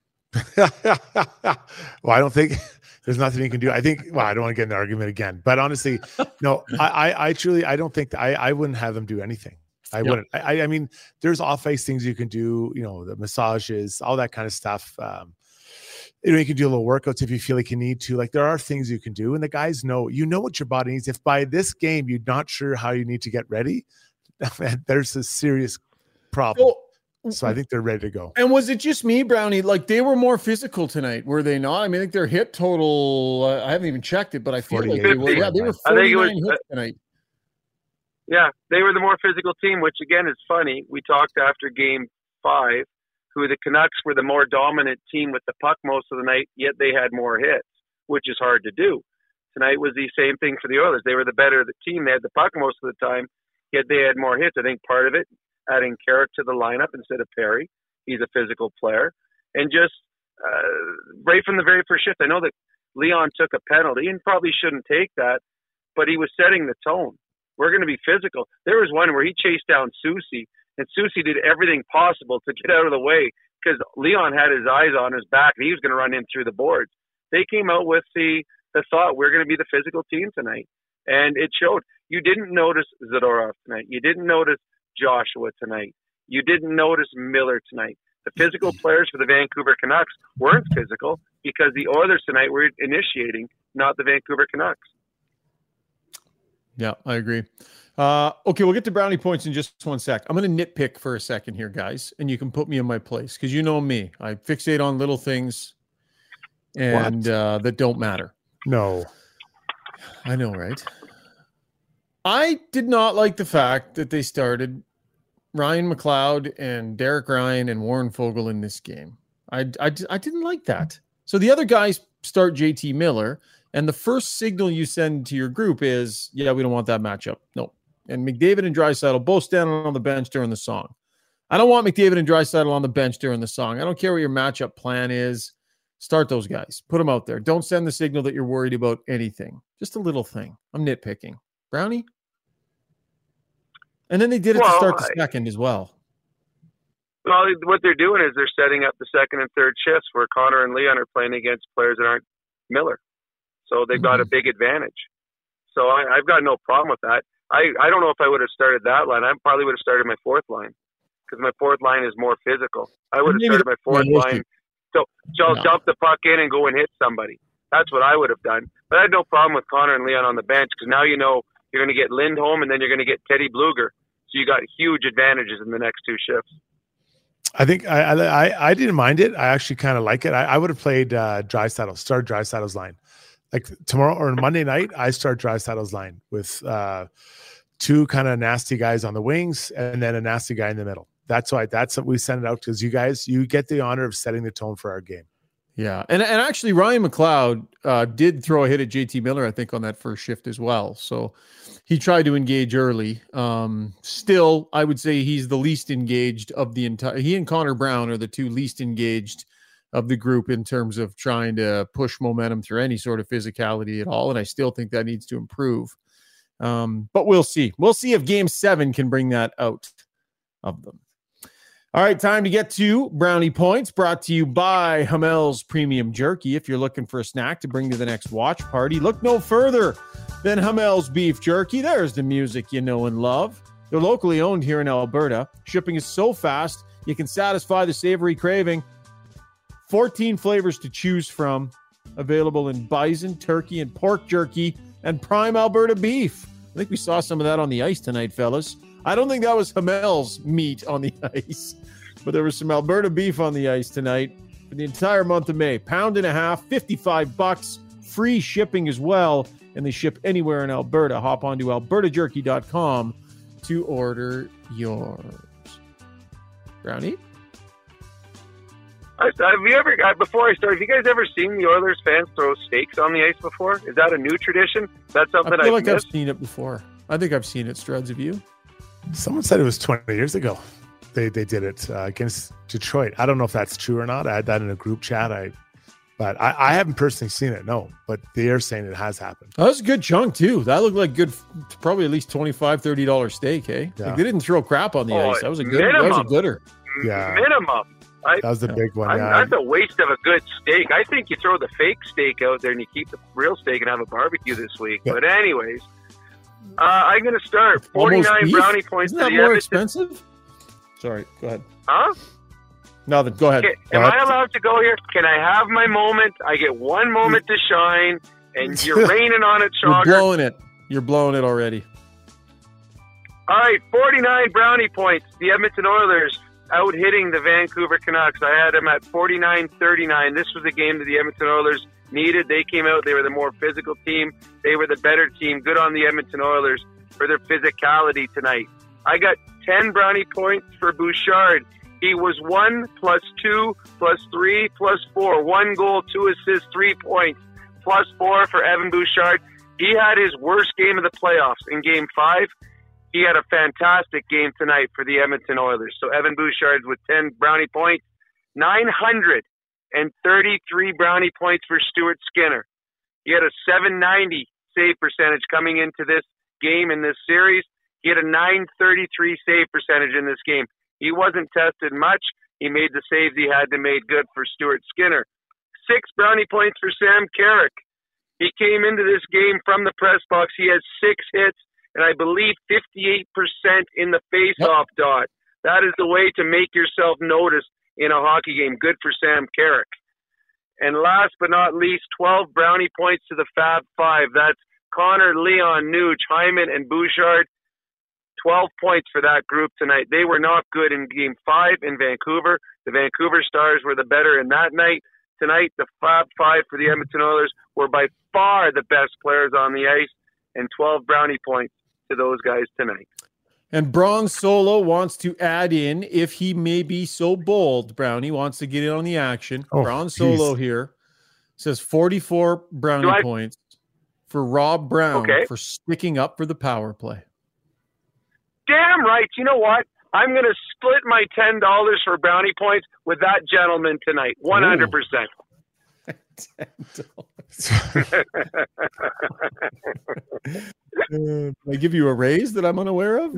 Well, I don't think there's nothing you can do. I think, I don't want to get in an argument again, but honestly, no, I truly, I don't think I wouldn't have them do anything. I wouldn't. I mean, there's off-ice things you can do, the massages, all that kind of stuff. You can do a little workouts if you feel like you need to. Like there are things you can do, and the guys know what your body needs. If by this game you're not sure how you need to get ready, there's a serious problem. So I think they're ready to go. And was it just me, Brownie? Like they were more physical tonight, were they not? I mean, I think their hit total. I haven't even checked it, but I feel like they were. Yeah, they were 49 hits tonight. Yeah, they were the more physical team, which again is funny. We talked after Game 5. Who the Canucks were the more dominant team with the puck most of the night, yet they had more hits, which is hard to do. Tonight was the same thing for the Oilers. They were the better team. They had the puck most of the time, yet they had more hits. I think part of it, adding Carrick to the lineup instead of Perry. He's a physical player. And just right from the very first shift, I know that Leon took a penalty and probably shouldn't take that, but he was setting the tone. We're going to be physical. There was one where he chased down Soucy, and Soucy did everything possible to get out of the way because Leon had his eyes on his back, and he was going to run in through the boards. They came out with the thought, we're going to be the physical team tonight. And it showed. You didn't notice Zadorov tonight. You didn't notice Joshua tonight. You didn't notice Miller tonight. The physical players for the Vancouver Canucks weren't physical because the Oilers tonight were initiating, not the Vancouver Canucks. Yeah, I agree. Okay, we'll get to brownie points in just one sec. I'm going to nitpick for a second here, guys, and you can put me in my place because you know me. I fixate on little things and that don't matter. No. I know, right? I did not like the fact that they started Ryan McLeod and Derek Ryan and Warren Foegele in this game. I didn't like that. So the other guys start JT Miller, and the first signal you send to your group is, yeah, we don't want that matchup. No. And McDavid and Draisaitl both standing on the bench during the song. I don't want McDavid and Draisaitl on the bench during the song. I don't care what your matchup plan is. Start those guys. Put them out there. Don't send the signal that you're worried about anything. Just a little thing. I'm nitpicking. Brownie? And then they did it to start the second as well. Well, what they're doing is they're setting up the second and third shifts where Connor and Leon are playing against players that aren't Miller. So they've got a big advantage. So I've got no problem with that. I don't know if I would have started that line. I probably would have started my fourth line because my fourth line is more physical. I would have started my fourth line. So I'll dump the puck in and go and hit somebody. That's what I would have done. But I had no problem with Connor and Leon on the bench because now you know you're going to get Lindholm and then you're going to get Teddy Bluger. So you got huge advantages in the next two shifts. I think I didn't mind it. I actually kind of like it. I would have played Draisaitl, start Draisaitl's line. Like tomorrow or Monday night, I start Draisaitl's line with two kind of nasty guys on the wings and then a nasty guy in the middle. That's what we send it out because you get the honor of setting the tone for our game. Yeah. And actually Ryan McLeod did throw a hit at JT Miller, I think, on that first shift as well. So he tried to engage early. Still, I would say he's the least engaged of the entire. He and Connor Brown are the two least engaged of the group in terms of trying to push momentum through any sort of physicality at all. And I still think that needs to improve. But we'll see. We'll see if Game 7 can bring that out of them. All right, time to get to Brownie Points, brought to you by Hamel's Premium Jerky. If you're looking for a snack to bring to the next watch party, look no further than Hamel's Beef Jerky. There's the music you know and love. They're locally owned here in Alberta. Shipping is so fast, you can satisfy the savory craving. 14 flavors to choose from. Available in bison, turkey, and pork jerky, and prime Alberta beef. I think we saw some of that on the ice tonight, fellas. I don't think that was Hamel's meat on the ice, but there was some Alberta beef on the ice tonight for the entire month of May. £1.5, $55, free shipping as well, and they ship anywhere in Alberta. Hop on to albertajerky.com to order yours. Brownie? Have you ever, before I start, have you guys ever seen the Oilers fans throw steaks on the ice before? Is that a new tradition? That's something I feel like I've seen it before. I think I've seen it, Struds. Have you? Someone said it was 20 years ago. They did it against Detroit. I don't know if that's true or not. I had that in a group chat. But I haven't personally seen it, no. But they are saying it has happened. That was a good chunk, too. That looked like good, probably at least $25, $30 steak, eh? Yeah. Like they didn't throw crap on the ice. That was a good. That was a gooder. Yeah. Minimum. That was the big one. Yeah. That's a waste of a good steak. I think you throw the fake steak out there and you keep the real steak and have a barbecue this week. Yeah. But anyways, I'm going to start. 49 brownie points. Isn't that more expensive? Sorry, go ahead. Huh? Nothing. Go ahead. Am I allowed to go here? Can I have my moment? I get one moment to shine, and you're raining on it, Shocker. You're blowing it. You're blowing it already. All right, 49 brownie points. The Edmonton Oilers out hitting the Vancouver Canucks. I had them at 49-39. This was a game that the Edmonton Oilers needed. They came out. They were the more physical team. They were the better team. Good on the Edmonton Oilers for their physicality tonight. I got 10 brownie points for Bouchard. He was 1 + 2 + 3 + 4. 1 goal, 2 assists, 3 points, +4 for Evan Bouchard. He had his worst game of the playoffs in Game 5. He had a fantastic game tonight for the Edmonton Oilers. So Evan Bouchard with 10 brownie points. 933 brownie points for Stuart Skinner. He had a .790 save percentage coming into this game in this series. He had a .933 save percentage in this game. He wasn't tested much. He made the saves he had to make good for Stuart Skinner. 6 brownie points for Sam Carrick. He came into this game from the press box. He has 6 hits, and I believe 58% in the face-off dot. That is the way to make yourself noticed in a hockey game. Good for Sam Carrick. And last but not least, 12 brownie points to the Fab Five. That's Connor, Leon, Nuge, Hyman, and Bouchard. 12 points for that group tonight. They were not good in Game 5 in Vancouver. The Vancouver Stars were the better in that night. Tonight, the Fab Five for the Edmonton Oilers were by far the best players on the ice, and 12 brownie points to those guys tonight. And Braun Solo wants to add in, if he may be so bold, Brownie wants to get in on the action. Braun Solo here says 44 brownie points for Rob Brown for sticking up for the power play. Damn right. You know what? I'm going to split my $10 for brownie points with that gentleman tonight. 100%. I give you a raise that I'm unaware of?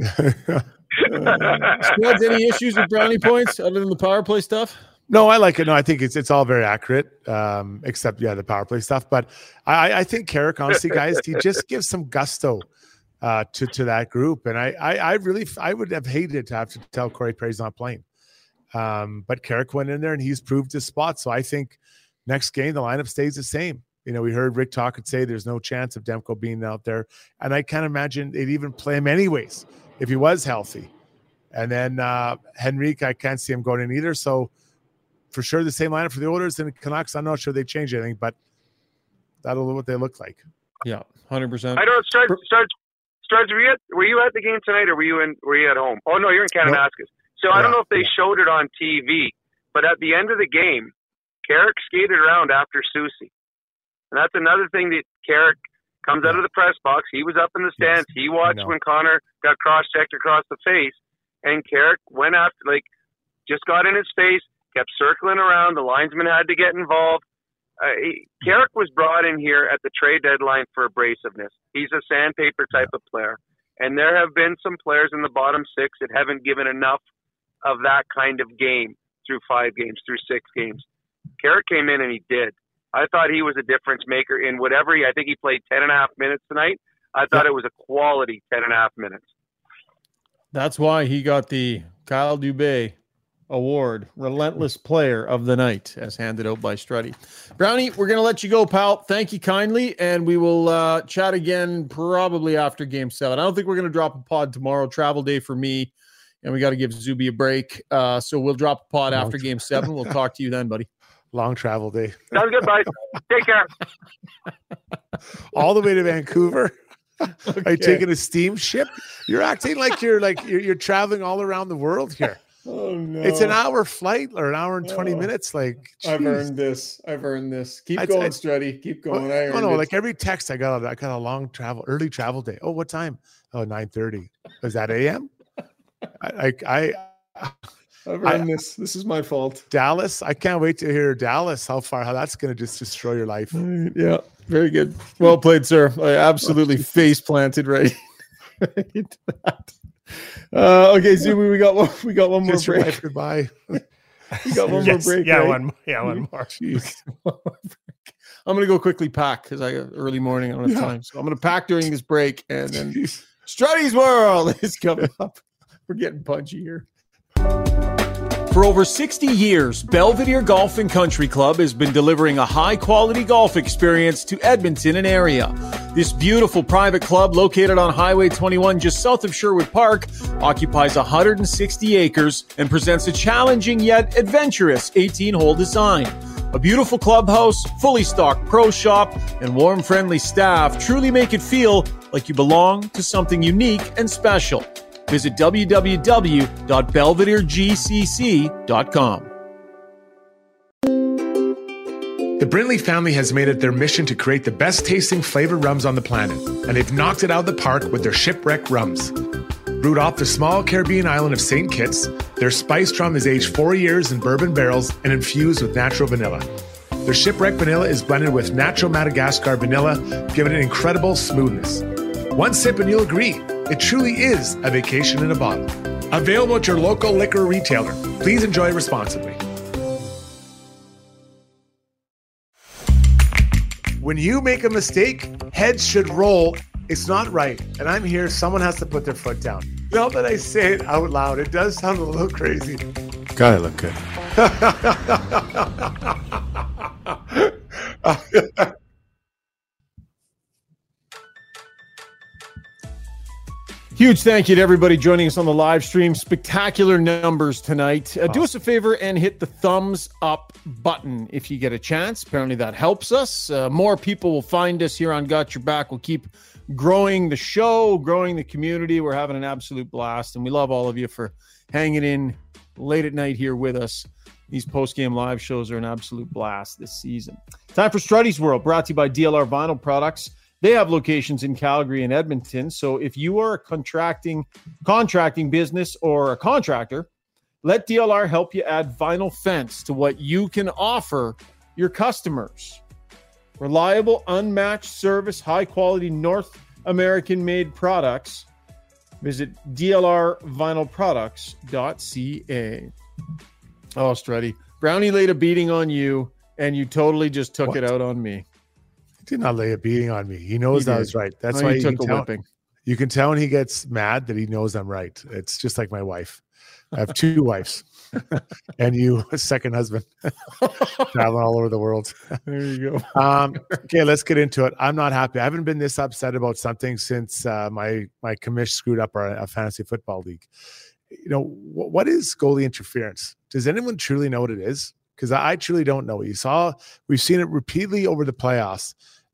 Spuds, any issues with brownie points other than the power play stuff? No, I like it. No, I think it's all very accurate, except the power play stuff. But I think Carrick, honestly, guys, he just gives some gusto to that group, and I would have hated to have to tell Corey Perry's not playing, but Carrick went in there and he's proved his spot. So I think next game the lineup stays the same. You know, we heard Rick Tocchet say there's no chance of Demko being out there, and I can't imagine they'd even play him anyways if he was healthy. And then Henrique, I can't see him going in either. So for sure the same lineup for the Oilers and the Canucks. I'm not sure they change anything, but that'll be what they look like. Yeah, 100%. I don't Studs, were you at the game tonight, or were you at home? Oh no, you're in Kananaskis. So I don't know if they showed it on TV, but at the end of the game, Carrick skated around after Susie, and that's another thing that Carrick comes out of the press box. He was up in the stands. He watched when Connor got cross-checked across the face, and Carrick went after, just got in his face, kept circling around. The linesman had to get involved. Carrick was brought in here at the trade deadline for abrasiveness. He's a sandpaper type of player. And there have been some players in the bottom 6 that haven't given enough of that kind of game through 5 games, through 6 games. Carrick came in and he did. I thought he was a difference maker in whatever I think he played 10.5 minutes tonight. I thought it was a quality 10.5 minutes. That's why he got the Kyle Dubé Award, Relentless Player of the Night, as handed out by Struddy. Brownie, we're going to let you go, pal. Thank you kindly, and we will chat again probably after Game 7. I don't think we're going to drop a pod tomorrow. Travel day for me, and we got to give Zuby a break. So we'll drop a pod after Game 7. We'll talk to you then, buddy. Long travel day. Sounds good, buddy. Take care. All the way to Vancouver. Okay. Are you taking a steamship? You're acting like you're traveling all around the world here. Oh no! It's an hour flight or an hour and 20 minutes. Like, I've earned this. Keep going, Struddy. Keep going. Like every text I got a early travel day. Oh, what time? Oh, 9:30. Is that AM? I've earned this. This is my fault. Dallas. I can't wait to hear Dallas. How that's going to just destroy your life. Yeah, very good. Well played, sir. I absolutely face planted right into that. Okay, Zumi, we got one more break. Wife, goodbye. We got one more break. Yeah, right? one more. Jeez. I'm gonna go quickly pack because I got early morning. I don't have time, so I'm gonna pack during this break, and then Struddy's World is coming up. We're getting punchy here. For over 60 years, Belvedere Golf and Country Club has been delivering a high-quality golf experience to Edmonton and area. This beautiful private club, located on Highway 21 just south of Sherwood Park, occupies 160 acres and presents a challenging yet adventurous 18-hole design. A beautiful clubhouse, fully stocked pro shop, and warm, friendly staff truly make it feel like you belong to something unique and special. Visit www.belvederegcc.com. The Brindley family has made it their mission to create the best tasting flavored rums on the planet, and they've knocked it out of the park with their Shipwreck rums. Brewed off the small Caribbean island of St. Kitts, their spiced rum is aged 4 years in bourbon barrels and infused with natural vanilla. Their Shipwreck vanilla is blended with natural Madagascar vanilla, giving it incredible smoothness. One sip and you'll agree, it truly is a vacation in a bottle. Available at your local liquor retailer. Please enjoy responsibly. When you make a mistake, heads should roll. It's not right. And I'm here. Someone has to put their foot down. Now that I say it out loud, it does sound a little crazy. Gotta look good. Huge thank you to everybody joining us on the live stream. Spectacular numbers tonight. Do us a favor and hit the thumbs up button if you get a chance. Apparently that helps us. More people will find us here on Got Your Back. We'll keep growing the show, growing the community. We're having an absolute blast, and we love all of you for hanging in late at night here with us. These post-game live shows are an absolute blast this season. Time for Struddy's World, brought to you by DLR Vinyl Products. They have locations in Calgary and Edmonton. So if you are a contracting business or a contractor, let DLR help you add vinyl fence to what you can offer your customers. Reliable, unmatched service, high-quality North American-made products. Visit dlrvinylproducts.ca. Oh, Struddy. Brownie laid a beating on you, and you totally just took it out on me. Did not lay a beating on me. He knows I was right. That's why he took a whipping. You can tell when he gets mad that he knows I'm right. It's just like my wife. I have two wives, and you, a second husband, traveling all over the world. There you go. Okay, let's get into it. I'm not happy. I haven't been this upset about something since my commish screwed up our fantasy football league. You know, what is goalie interference? Does anyone truly know what it is? Because I truly don't know. We've seen it repeatedly over the playoffs.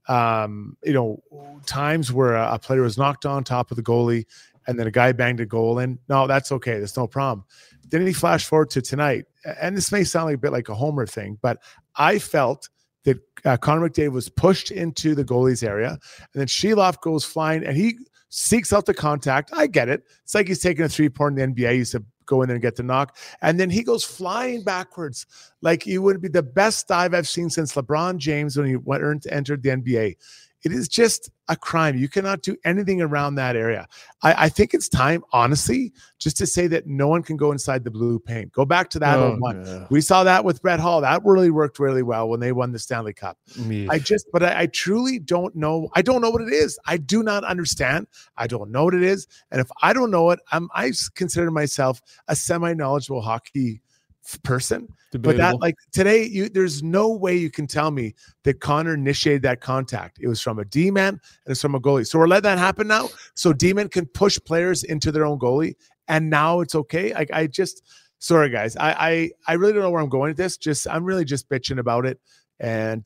Times where a player was knocked on top of the goalie and then a guy banged a goal in. No, that's okay. That's no problem. Then he flashed forward to tonight. And this may sound like a bit like a homer thing, but I felt that Connor McDavid was pushed into the goalie's area, and then Sheloff goes flying and he seeks out the contact. I get it. It's like he's taking a 3-point in the NBA. He used to go in there and get the knock. And then he goes flying backwards. Like it would be the best dive I've seen since LeBron James when he entered the NBA. It is just a crime. You cannot do anything around that area. I think it's time, honestly, just to say that no one can go inside the blue paint. Go back to that one. Yeah. We saw that with Brett Hall. That really worked really well when they won the Stanley Cup. Yeah. I truly don't know. I don't know what it is. I do not understand. I don't know what it is. And if I don't know it, I consider myself a semi-knowledgeable hockey person. Debatable. But that, like today, there's no way you can tell me that Connor initiated that contact. It was from a D-man and it's from a goalie. So we're letting that happen now. So D-man can push players into their own goalie, and now it's okay. Sorry guys, I really don't know where I'm going with this. I'm really just bitching about it. And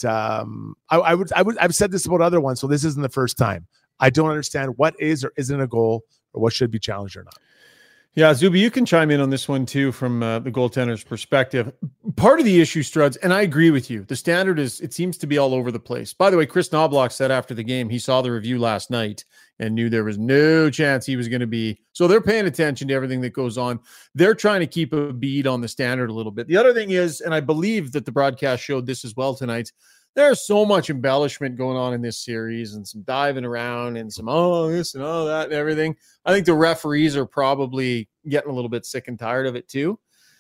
I've said this about other ones, so this isn't the first time. I don't understand what is or isn't a goal, or what should be challenged or not. Yeah, Zuby, you can chime in on this one too from the goaltender's perspective. Part of the issue, Struds, and I agree with you, the standard it seems to be all over the place. By the way, Chris Knobloch said after the game he saw the review last night and knew there was no chance he was going to be. So they're paying attention to everything that goes on. They're trying to keep a bead on the standard a little bit. The other thing is, and I believe that the broadcast showed this as well tonight, there's so much embellishment going on in this series and some diving around and some this and all that and everything. I think the referees are probably getting a little bit sick and tired of it too.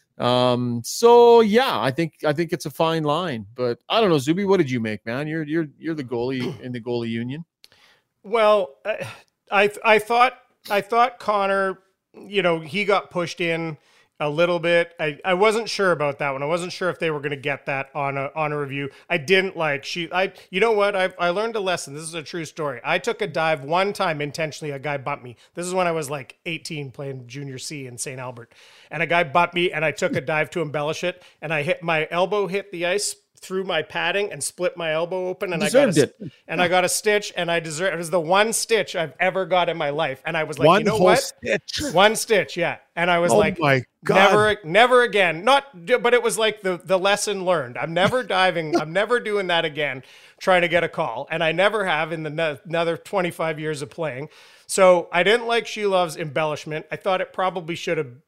So yeah, I think it's a fine line, but I don't know, Zuby, what did you make, man? You're the goalie in the goalie union. Well, I thought Connor, he got pushed in a little bit. I wasn't sure about that one. I wasn't sure if they were going to get that on a review. I didn't like you know what? I learned a lesson. This is a true story. I took a dive one time intentionally. A guy bumped me. This is when I was like 18 playing junior C in St. Albert. And a guy bumped me and I took a dive to embellish it. And my elbow hit the ice through my padding and split my elbow open. And I got a stitch, and it was the one stitch I've ever got in my life. And I was like, you know what? Stitch. One stitch. Yeah. And I was like, my God. never again. But it was like the lesson learned. I'm never diving. I'm never doing that again, trying to get a call. And I never have in another 25 years of playing. So I didn't like Shilov's embellishment. I thought it probably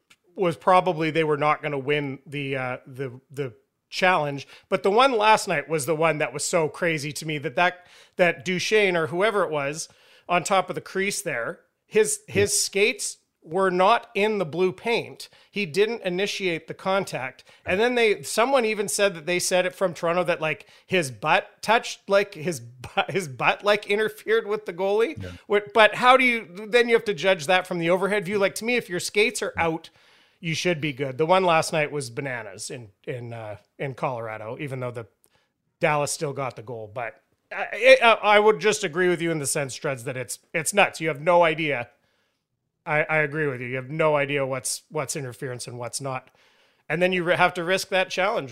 they were not going to win the challenge, but the one last night was the one that was so crazy to me that Duchesne or whoever it was on top of the crease there, his skates were not in the blue paint. He didn't initiate the contact. And then someone even said that they said it from Toronto that like his butt touched, like his butt like interfered with the goalie. Yeah. But how do you have to judge that from the overhead view? Like, to me, if your skates are out, you should be good. The one last night was bananas in Colorado, even though the Dallas still got the goal. But I would just agree with you in the sense, Struds, that it's nuts. You have no idea. I agree with you. You have no idea what's interference and what's not. And then you have to risk that challenge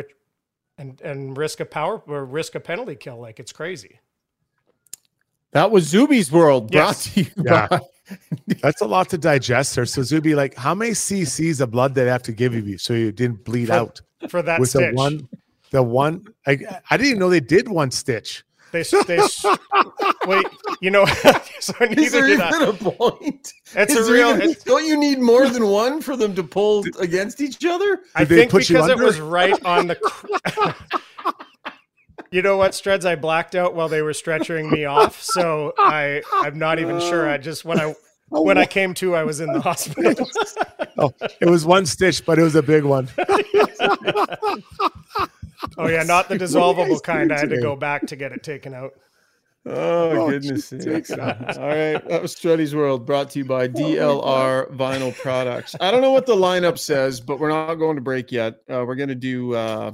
and risk a penalty kill. Like, it's crazy. That was Zuby's World, brought to you by... That's a lot to digest, sir. So Zuby, like, how many cc's of blood they have to give you so you didn't bleed out for that with stitch? The one. I didn't even know they did one stitch. They wait. You know, so neither did I. A point? Don't you need more than one for them to pull against each other? I think because it was right on the. You know what, Struds? I blacked out while they were stretchering me off, so I'm not even sure. I just when I came to, I was in the hospital. It was one stitch, but it was a big one. Oh yeah, not the dissolvable kind. I had to go back to get it taken out. Oh, goodness sakes. All right, that was Struddy's World, brought to you by DLR Vinyl Products. I don't know what the lineup says, but we're not going to break yet. We're going to do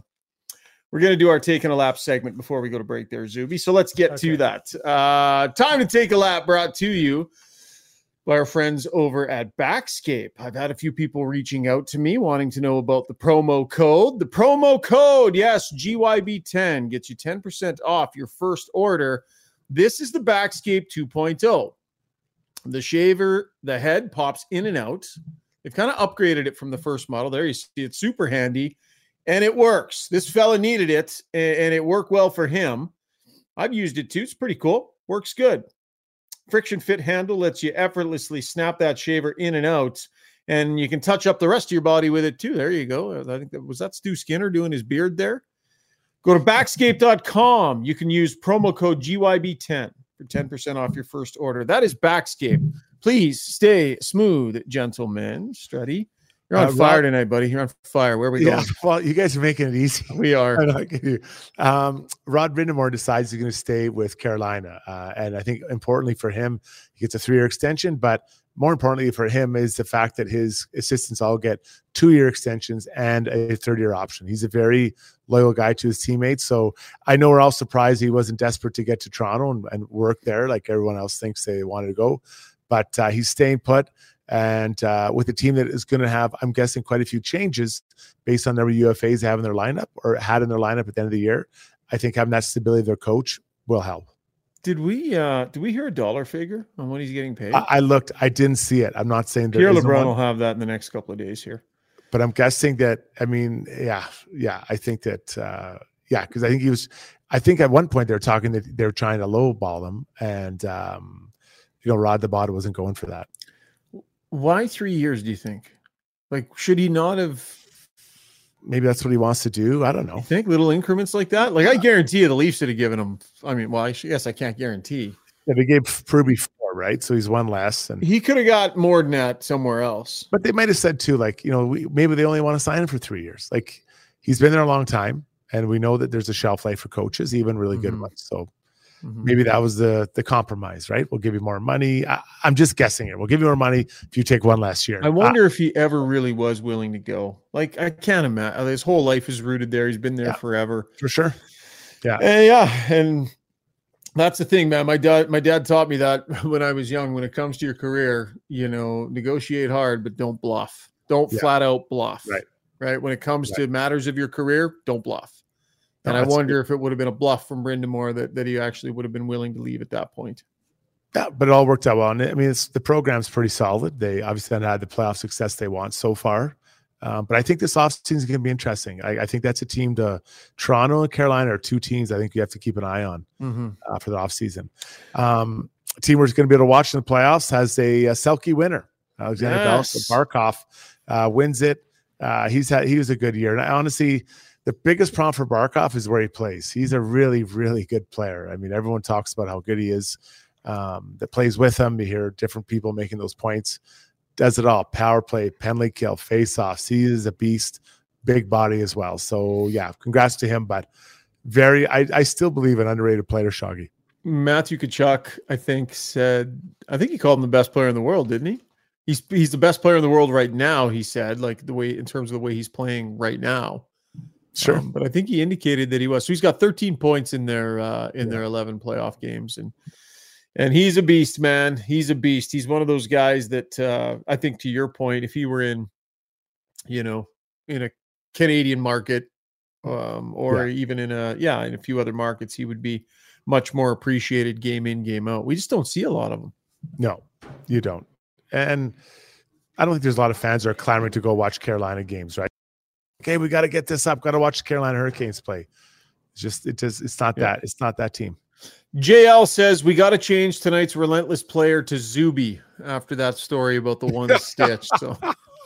our Taking a Lap segment before we go to break there, Zuby. So let's get to that. Time to take a lap, brought to you by our friends over at Backscape. I've had a few people reaching out to me wanting to know about the promo code. The promo code, yes, GYB10, gets you 10% off your first order. This is the Backscape 2.0. The shaver, the head pops in and out. They've kind of upgraded it from the first model. There you see it's super handy. And it works. This fella needed it, and it worked well for him. I've used it too. It's pretty cool. Works good. Friction fit handle lets you effortlessly snap that shaver in and out, and you can touch up the rest of your body with it too. There you go. I think that was Stu Skinner doing his beard there. Go to Backscape.com. You can use promo code GYB10 for 10% off your first order. That is Backscape. Please stay smooth, gentlemen. Struddy. You're on fire tonight, buddy. You're on fire. Where are we going? Well, you guys are making it easy. We are. Rod Brindamore decides he's going to stay with Carolina. And I think importantly for him, he gets a 3-year extension. But more importantly for him is the fact that his assistants all get 2-year extensions and a 3rd-year option. He's a very loyal guy to his teammates. So I know we're all surprised he wasn't desperate to get to Toronto and work there like everyone else thinks they wanted to go. But he's staying put. And with a team that is going to have, I'm guessing, quite a few changes based on their UFAs they have in their lineup or had in their lineup at the end of the year, I think having that stability of their coach will help. Did we hear a dollar figure on what he's getting paid? I looked. I didn't see it. I'm not saying Pierre LeBrun will have that in the next couple of days here. But I'm guessing that, I mean, yeah. I think that, because I think at one point they were talking that they were trying to lowball him. And, Rod the Bot wasn't going for that. Why 3 years, do you think? Like, should he not have? Maybe that's what he wants to do. I don't know. You think little increments like that? Like, I guarantee you the Leafs should have given him. I mean, well, I guess I can't guarantee. Yeah, they gave Pruby 4, right? So he's one less. And he could have got more than that somewhere else. But they might have said, too, like, maybe they only want to sign him for 3 years. Like, he's been there a long time, and we know that there's a shelf life for coaches, even really good ones. So Maybe that was the compromise, right? We'll give you more money. I'm just guessing it. We'll give you more money if you take one last year. I wonder if he ever really was willing to go. Like, I can't imagine. His whole life is rooted there. He's been there forever. For sure. Yeah. And that's the thing, man. My dad taught me that when I was young. When it comes to your career, negotiate hard, but don't bluff. Don't flat out bluff. Right. When it comes to matters of your career, don't bluff. And I wonder if it would have been a bluff from Brind'Amour that he actually would have been willing to leave at that point. Yeah, but it all worked out well. And I mean, the program's pretty solid. They obviously haven't had the playoff success they want so far. But I think this offseason is going to be interesting. I think that's a team Toronto and Carolina are two teams I think you have to keep an eye on for the offseason. A team we're going to be able to watch in the playoffs has a Selke winner. Alexander Barkov wins it. He was a good year. And honestly, the biggest problem for Barkov is where he plays. He's a really, really good player. I mean, everyone talks about how good he is. That plays with him. You hear different people making those points. Does it all. Power play, penalty kill, face-offs. He is a beast, big body as well. So, yeah, congrats to him. But I still believe an underrated player, Shoggy. Matthew Tkachuk, I think he called him the best player in the world, didn't he? He's the best player in the world right now, he said, like in terms of the way he's playing right now. Sure. But I think he indicated that he was. So he's got 13 points in their 11 playoff games. And he's a beast, man. He's a beast. He's one of those guys that I think, to your point, if he were in a Canadian market even in a few other markets, he would be much more appreciated game in, game out. We just don't see a lot of them. No, you don't. And I don't think there's a lot of fans that are clamoring to go watch Carolina games, right? Okay, we got to get this up. Got to watch the Carolina Hurricanes play. It's not that. It's not that team. JL says we got to change tonight's relentless player to Zuby after that story about the one stitch. So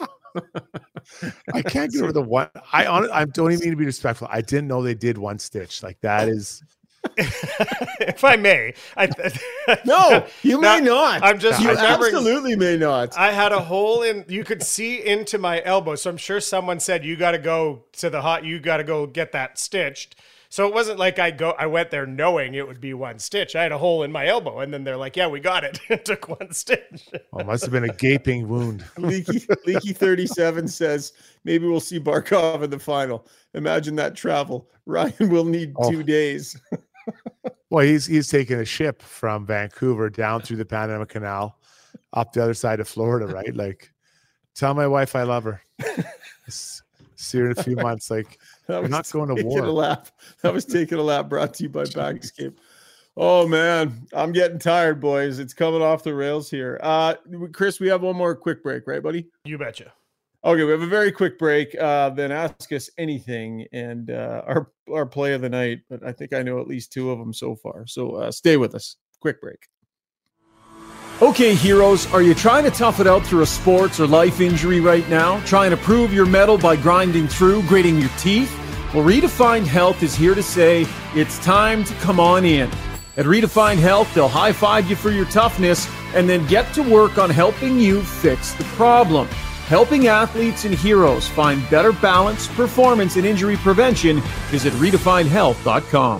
I can't get over the one. I don't even mean to be respectful. I didn't know they did one stitch. Like that is. If I may, no, you may not. I'm just absolutely may not. I had a hole you could see into my elbow. So I'm sure someone said, you got to go get that stitched. So it wasn't like I went there knowing it would be one stitch. I had a hole in my elbow and then they're like, yeah, we got it. It took one stitch. Well, it must have been a gaping wound. Leaky 37 says, maybe we'll see Barkov in the final. Imagine that travel. Ryan will need 2 days. Well, he's taking a ship from Vancouver down through the Panama Canal up the other side of Florida, right? Like, tell my wife I love her. See her in a few months. Like, we're not going to war. That was Taking a Lap, brought to you by Bagscape. Oh, man. I'm getting tired, boys. It's coming off the rails here. Chris, we have one more quick break, right, buddy? You betcha. Okay, we have a very quick break. Then ask us anything, and our play of the night. But I think I know at least two of them so far. So stay with us. Quick break. Okay, heroes, are you trying to tough it out through a sports or life injury right now? Trying to prove your mettle by grinding through, gritting your teeth? Well, Redefined Health is here to say it's time to come on in. At Redefined Health, they'll high-five you for your toughness and then get to work on helping you fix the problem. Helping athletes and heroes find better balance, performance, and injury prevention. Visit redefinedhealth.com.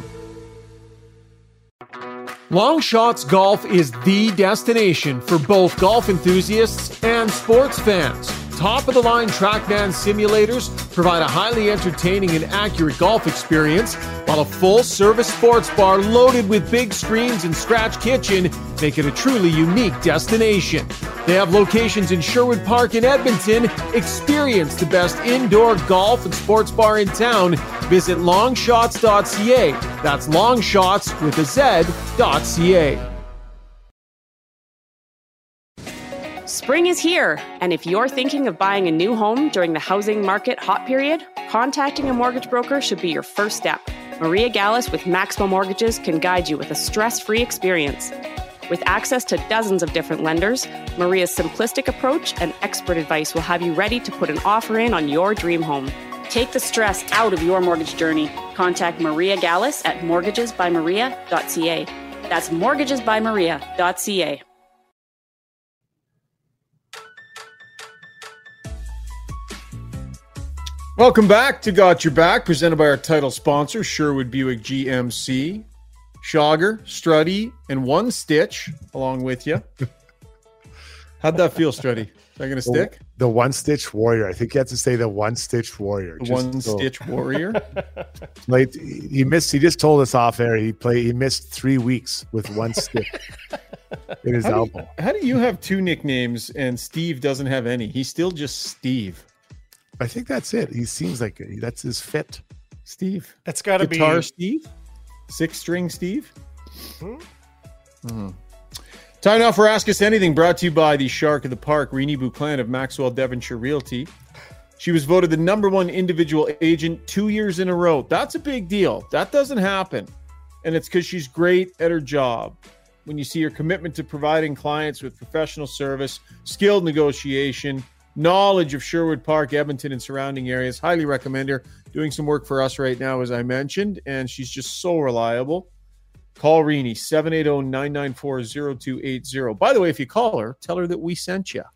Long Shots Golf is the destination for both golf enthusiasts and sports fans. Top-of-the-line TrackMan simulators provide a highly entertaining and accurate golf experience, while a full-service sports bar loaded with big screens and scratch kitchen make it a truly unique destination. They have locations in Sherwood Park and Edmonton. Experience the best indoor golf and sports bar in town. Visit longshots.ca. That's longshots with a Z.ca. Spring is here, and if you're thinking of buying a new home during the housing market hot period, contacting a mortgage broker should be your first step. Maria Gallus with Maximo Mortgages can guide you with a stress-free experience. With access to dozens of different lenders, Maria's simplistic approach and expert advice will have you ready to put an offer in on your dream home. Take the stress out of your mortgage journey. Contact Maria Gallus at mortgagesbymaria.ca. That's mortgagesbymaria.ca. Welcome back to Got Your Back, presented by our title sponsor, Sherwood Buick GMC. Schauger, Struddy, and One Stitch along with you. How'd that feel, Struddy? Is that going to stick? The One Stitch Warrior. I think you have to say the One Stitch Warrior. The One Stitch Warrior. Like he missed. He just told us off air. He missed 3 weeks with one stitch in his elbow. How do you have 2 nicknames and Steve doesn't have any? He's still just Steve. I think that's it. He seems like that's his fit. Steve. That's got to be Guitar Steve. 6-string Steve. Time now for Ask Us Anything, brought to you by the Shark of the Park, Renee Buclan of Maxwell Devonshire Realty. She was voted the #1 individual agent 2 years in a row. That's a big deal. That doesn't happen. And it's because she's great at her job. When you see her commitment to providing clients with professional service, skilled negotiation, knowledge of Sherwood Park, Edmonton, and surrounding areas, highly recommend her. Doing some work for us right now, as I mentioned, and she's just so reliable. Call Renee, 780-994-0280. By the way, if you call her, tell her that we sent you.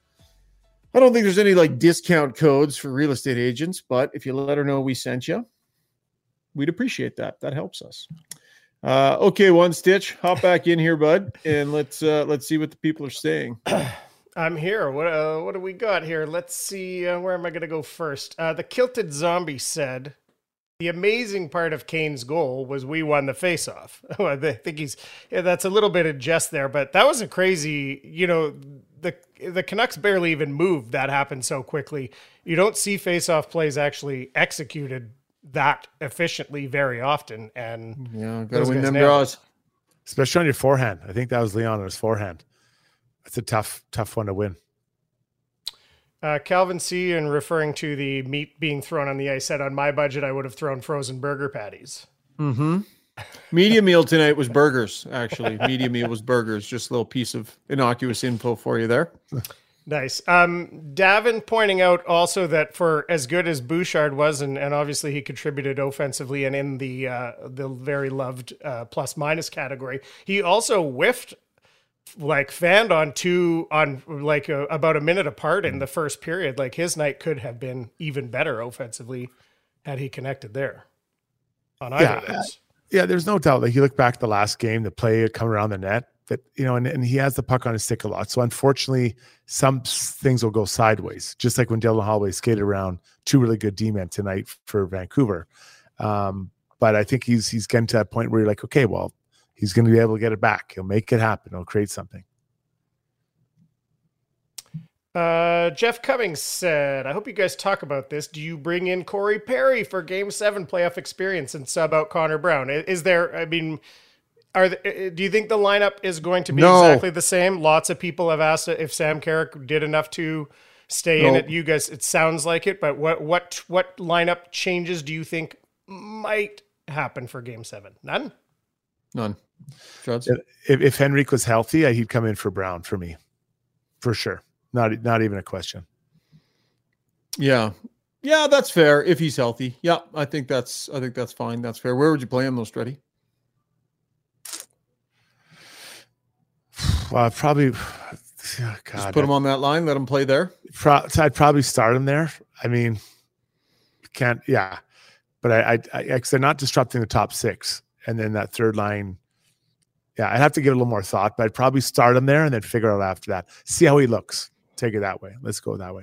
I don't think there's any discount codes for real estate agents, but if you let her know we sent you, we'd appreciate that. That helps us. Okay, One Stitch, hop back in here, bud, and let's see what the people are saying. I'm here. What do we got here? Let's see. Where am I going to go first? The Kilted Zombie said, the amazing part of Kane's goal was we won the faceoff. I think that's a little bit of jest there, but that was a crazy, the Canucks barely even moved. That happened so quickly. You don't see faceoff plays actually executed that efficiently very often. And yeah, got to win them draws. Especially on your forehand. I think that was Leon on his forehand. It's a tough one to win. Calvin C., and referring to the meat being thrown on the ice, said, on my budget, I would have thrown frozen burger patties. Mm-hmm. Media meal tonight was burgers, actually. Media meal was burgers. Just a little piece of innocuous info for you there. Nice. Davin pointing out also that for as good as Bouchard was, and obviously he contributed offensively and in the very loved plus-minus category, he also whiffed fanned on two on about a minute apart in the first period. His night could have been even better offensively had he connected there on either of those. Yeah, there's no doubt. You look back at the last game, the play coming around the net, that and he has the puck on his stick a lot. So unfortunately, some things will go sideways. Just like when Dylan Holloway skated around 2 really good D-men tonight for Vancouver. But I think he's getting to that point where you're like, okay, well, he's going to be able to get it back. He'll make it happen. He'll create something. Jeff Cummings said, I hope you guys talk about this. Do you bring in Corey Perry for Game 7 playoff experience and sub out Connor Brown? Is there, do you think the lineup is going to be exactly the same? Lots of people have asked if Sam Carrick did enough to stay in it. You guys, it sounds like it, but what lineup changes do you think might happen for Game 7? None? None. If Henrique was healthy, he'd come in for Brown for me, for sure. Not even a question. Yeah, that's fair if he's healthy. Yeah, I think that's fine. That's fair. Where would you play him, though, Struddy? Probably. Just put him on that line. Let him play there. I'd probably start him there. I mean, can't. Yeah, but because they're not disrupting the top 6. And then that third line, I'd have to give it a little more thought, but I'd probably start him there and then figure out after that. See how he looks. Take it that way. Let's go that way.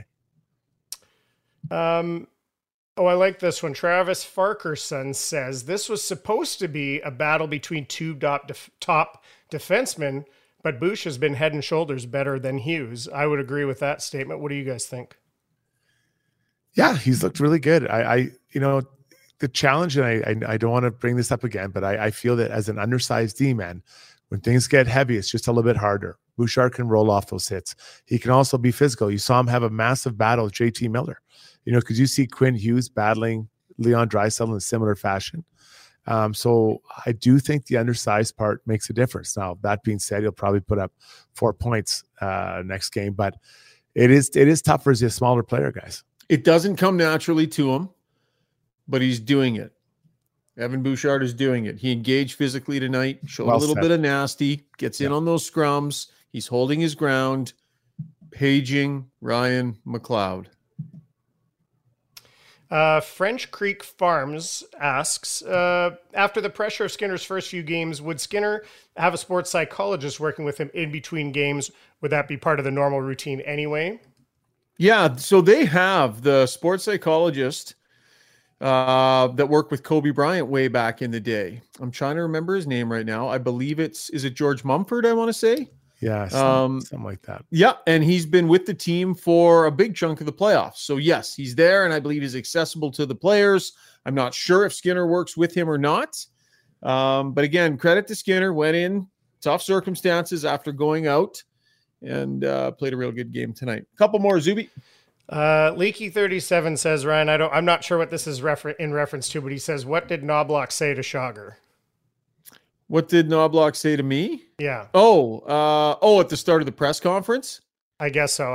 I like this one. Travis Farkerson says, this was supposed to be a battle between 2 top defensemen, but Bush has been head and shoulders better than Hughes. I would agree with that statement. What do you guys think? Yeah, he's looked really good. The challenge, and I don't want to bring this up again, but I feel that as an undersized D-man, when things get heavy, it's just a little bit harder. Bouchard can roll off those hits. He can also be physical. You saw him have a massive battle with JT Miller. Because you see Quinn Hughes battling Leon Draisaitl in a similar fashion. So I do think the undersized part makes a difference. Now, that being said, he'll probably put up 4 points next game, but it is tough for the smaller player guys. It doesn't come naturally to him, but he's doing it. Evan Bouchard is doing it. He engaged physically tonight, showed a little bit of nasty, gets in on those scrums. He's holding his ground, paging Ryan McLeod. French Creek Farms asks, after the pressure of Skinner's first few games, would Skinner have a sports psychologist working with him in between games? Would that be part of the normal routine anyway? Yeah, so they have the sports psychologist that worked with Kobe Bryant way back in the day. I'm trying to remember his name right now. I believe is it George Mumford, I want to say? Yeah, something like that. Yeah, and he's been with the team for a big chunk of the playoffs. So yes, he's there, and I believe he's accessible to the players. I'm not sure if Skinner works with him or not. But again, credit to Skinner. Went in tough circumstances after going out and played a real good game tonight. A couple more, Zuby. Leaky37 says, Ryan, I'm not sure what this is in reference to, but he says, what did Knobloch say to Schauger? What did Knobloch say to me? Yeah. At the start of the press conference? I guess so.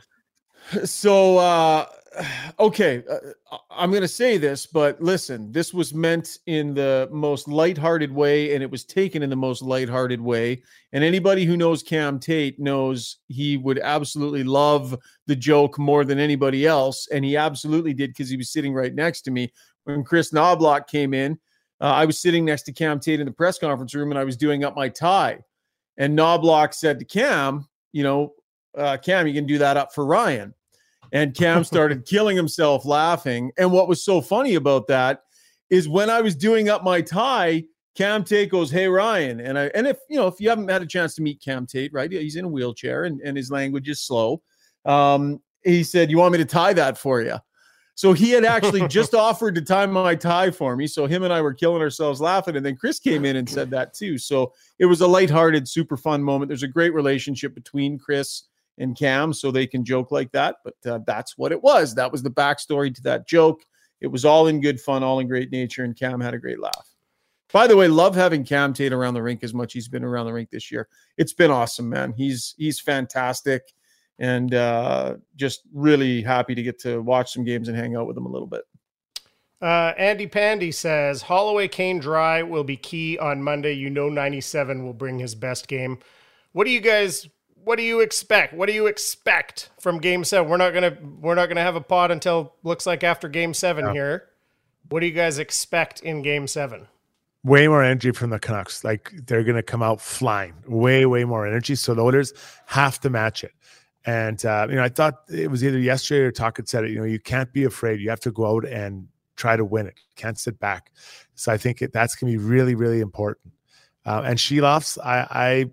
Okay. I'm going to say this, but listen, this was meant in the most lighthearted way, and it was taken in the most lighthearted way. And anybody who knows Cam Tate knows he would absolutely love the joke more than anybody else. And he absolutely did, because he was sitting right next to me. When Chris Knobloch came in, I was sitting next to Cam Tate in the press conference room, and I was doing up my tie. And Knobloch said to Cam, Cam, you can do that up for Ryan. And Cam started killing himself laughing. And what was so funny about that is when I was doing up my tie, Cam Tate goes, "Hey, Ryan." And if you haven't had a chance to meet Cam Tate, right? He's in a wheelchair and his language is slow. He said, "You want me to tie that for you?" So he had actually just offered to tie my tie for me. So him and I were killing ourselves laughing. And then Chris came in and said that too. So it was a lighthearted, super fun moment. There's a great relationship between Chris and Cam, so they can joke like that. But that's what it was. That was the backstory to that joke. It was all in good fun, all in great nature, and Cam had a great laugh. By the way, love having Cam Tate around the rink as much as he's been around the rink this year. It's been awesome, man. He's fantastic. And just really happy to get to watch some games and hang out with him a little bit. Andy Pandy says, Holloway Kane Dry will be key on Monday. 97 will bring his best game. What do you expect? What do you expect from Game 7? We're not gonna have a pod until looks like after Game 7 here. What do you guys expect in Game 7? Way more energy from the Canucks. Like, they're gonna come out flying. Way more energy. So the Oilers have to match it. And, I thought it was either yesterday or Talk had said it, you can't be afraid. You have to go out and try to win it. You can't sit back. So I think that's going to be really, really important. And Sheloff's, I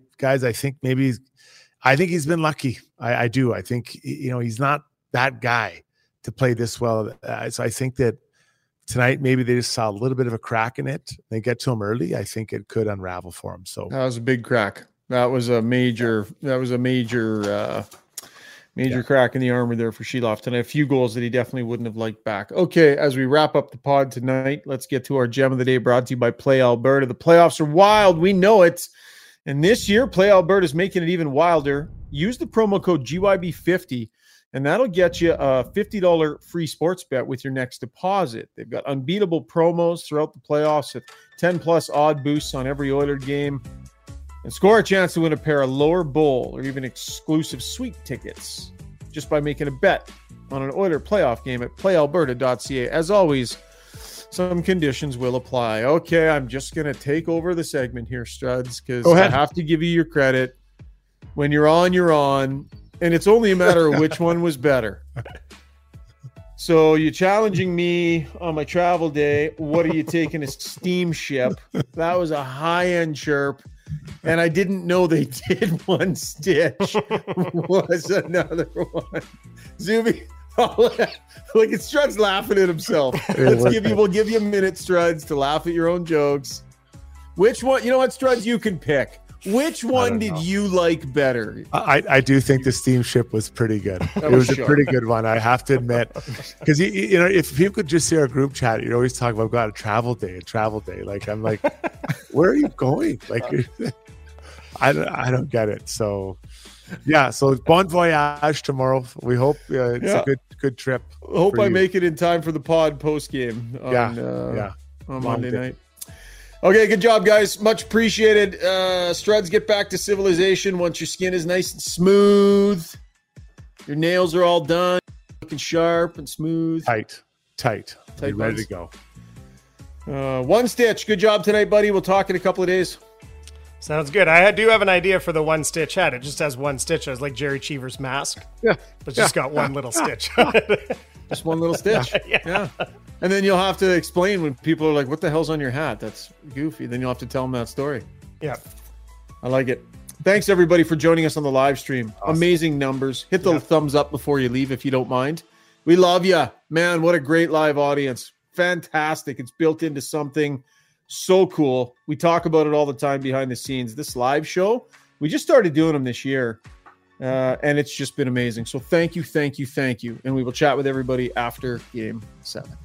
think he's been lucky. I do. I think, he's not that guy to play this well. So I think that tonight, maybe they just saw a little bit of a crack in it. They get to him early. I think it could unravel for him. So that was a big crack. That was a major crack in the armor there for Sheloff tonight. A few goals that he definitely wouldn't have liked back. Okay, as we wrap up the pod tonight, let's get to our gem of the day, brought to you by Play Alberta. The playoffs are wild. We know it. And this year, Play Alberta is making it even wilder. Use the promo code GYB50, and that'll get you a $50 free sports bet with your next deposit. They've got unbeatable promos throughout the playoffs at 10-plus odd boosts on every Oiler game. And score a chance to win a pair of lower bowl or even exclusive suite tickets just by making a bet on an Oiler playoff game at playalberta.ca. As always, some conditions will apply. Okay, I'm just going to take over the segment here, Struds, because I have to give you your credit. When you're on, you're on. And it's only a matter of which one was better. So you're challenging me on my travel day. What are you taking a steamship? That was a high-end chirp. And I didn't know they did one stitch. Was another one. Zuby, look at Struds laughing at himself. We'll give you a minute, Struds, to laugh at your own jokes. Which one? You know what, Struds? You can pick. Which one did you like better? I do think the steamship was pretty good. It was a pretty good one, I have to admit. Because, if people could just see our group chat, you'd always talk about, I've got a travel day. Like, I'm like, where are you going? Like, I don't get it. So, yeah. So, bon voyage tomorrow. We hope it's a good trip. Hope I make it in time for the pod post game on Monday night. Okay, good job, guys. Much appreciated. Struds, get back to civilization once your skin is nice and smooth. Your nails are all done, looking sharp and smooth. Tight. Tight. Be ready buds. to go. One Stitch, good job tonight, buddy. We'll talk in a couple of days. Sounds good. I do have an idea for the One Stitch hat. It just has one stitch. It's like Jerry Cheever's mask. Yeah. But it's just got one little stitch. Just one little stitch. Yeah. And then you'll have to explain when people are like, what the hell's on your hat? That's goofy. Then you'll have to tell them that story. Yeah. I like it. Thanks, everybody, for joining us on the live stream. Awesome. Amazing numbers. Hit the thumbs up before you leave if you don't mind. We love you. Man, what a great live audience. Fantastic. It's built into something so cool. We talk about it all the time behind the scenes. This live show, we just started doing them this year, and it's just been amazing. So thank you. And we will chat with everybody after Game 7.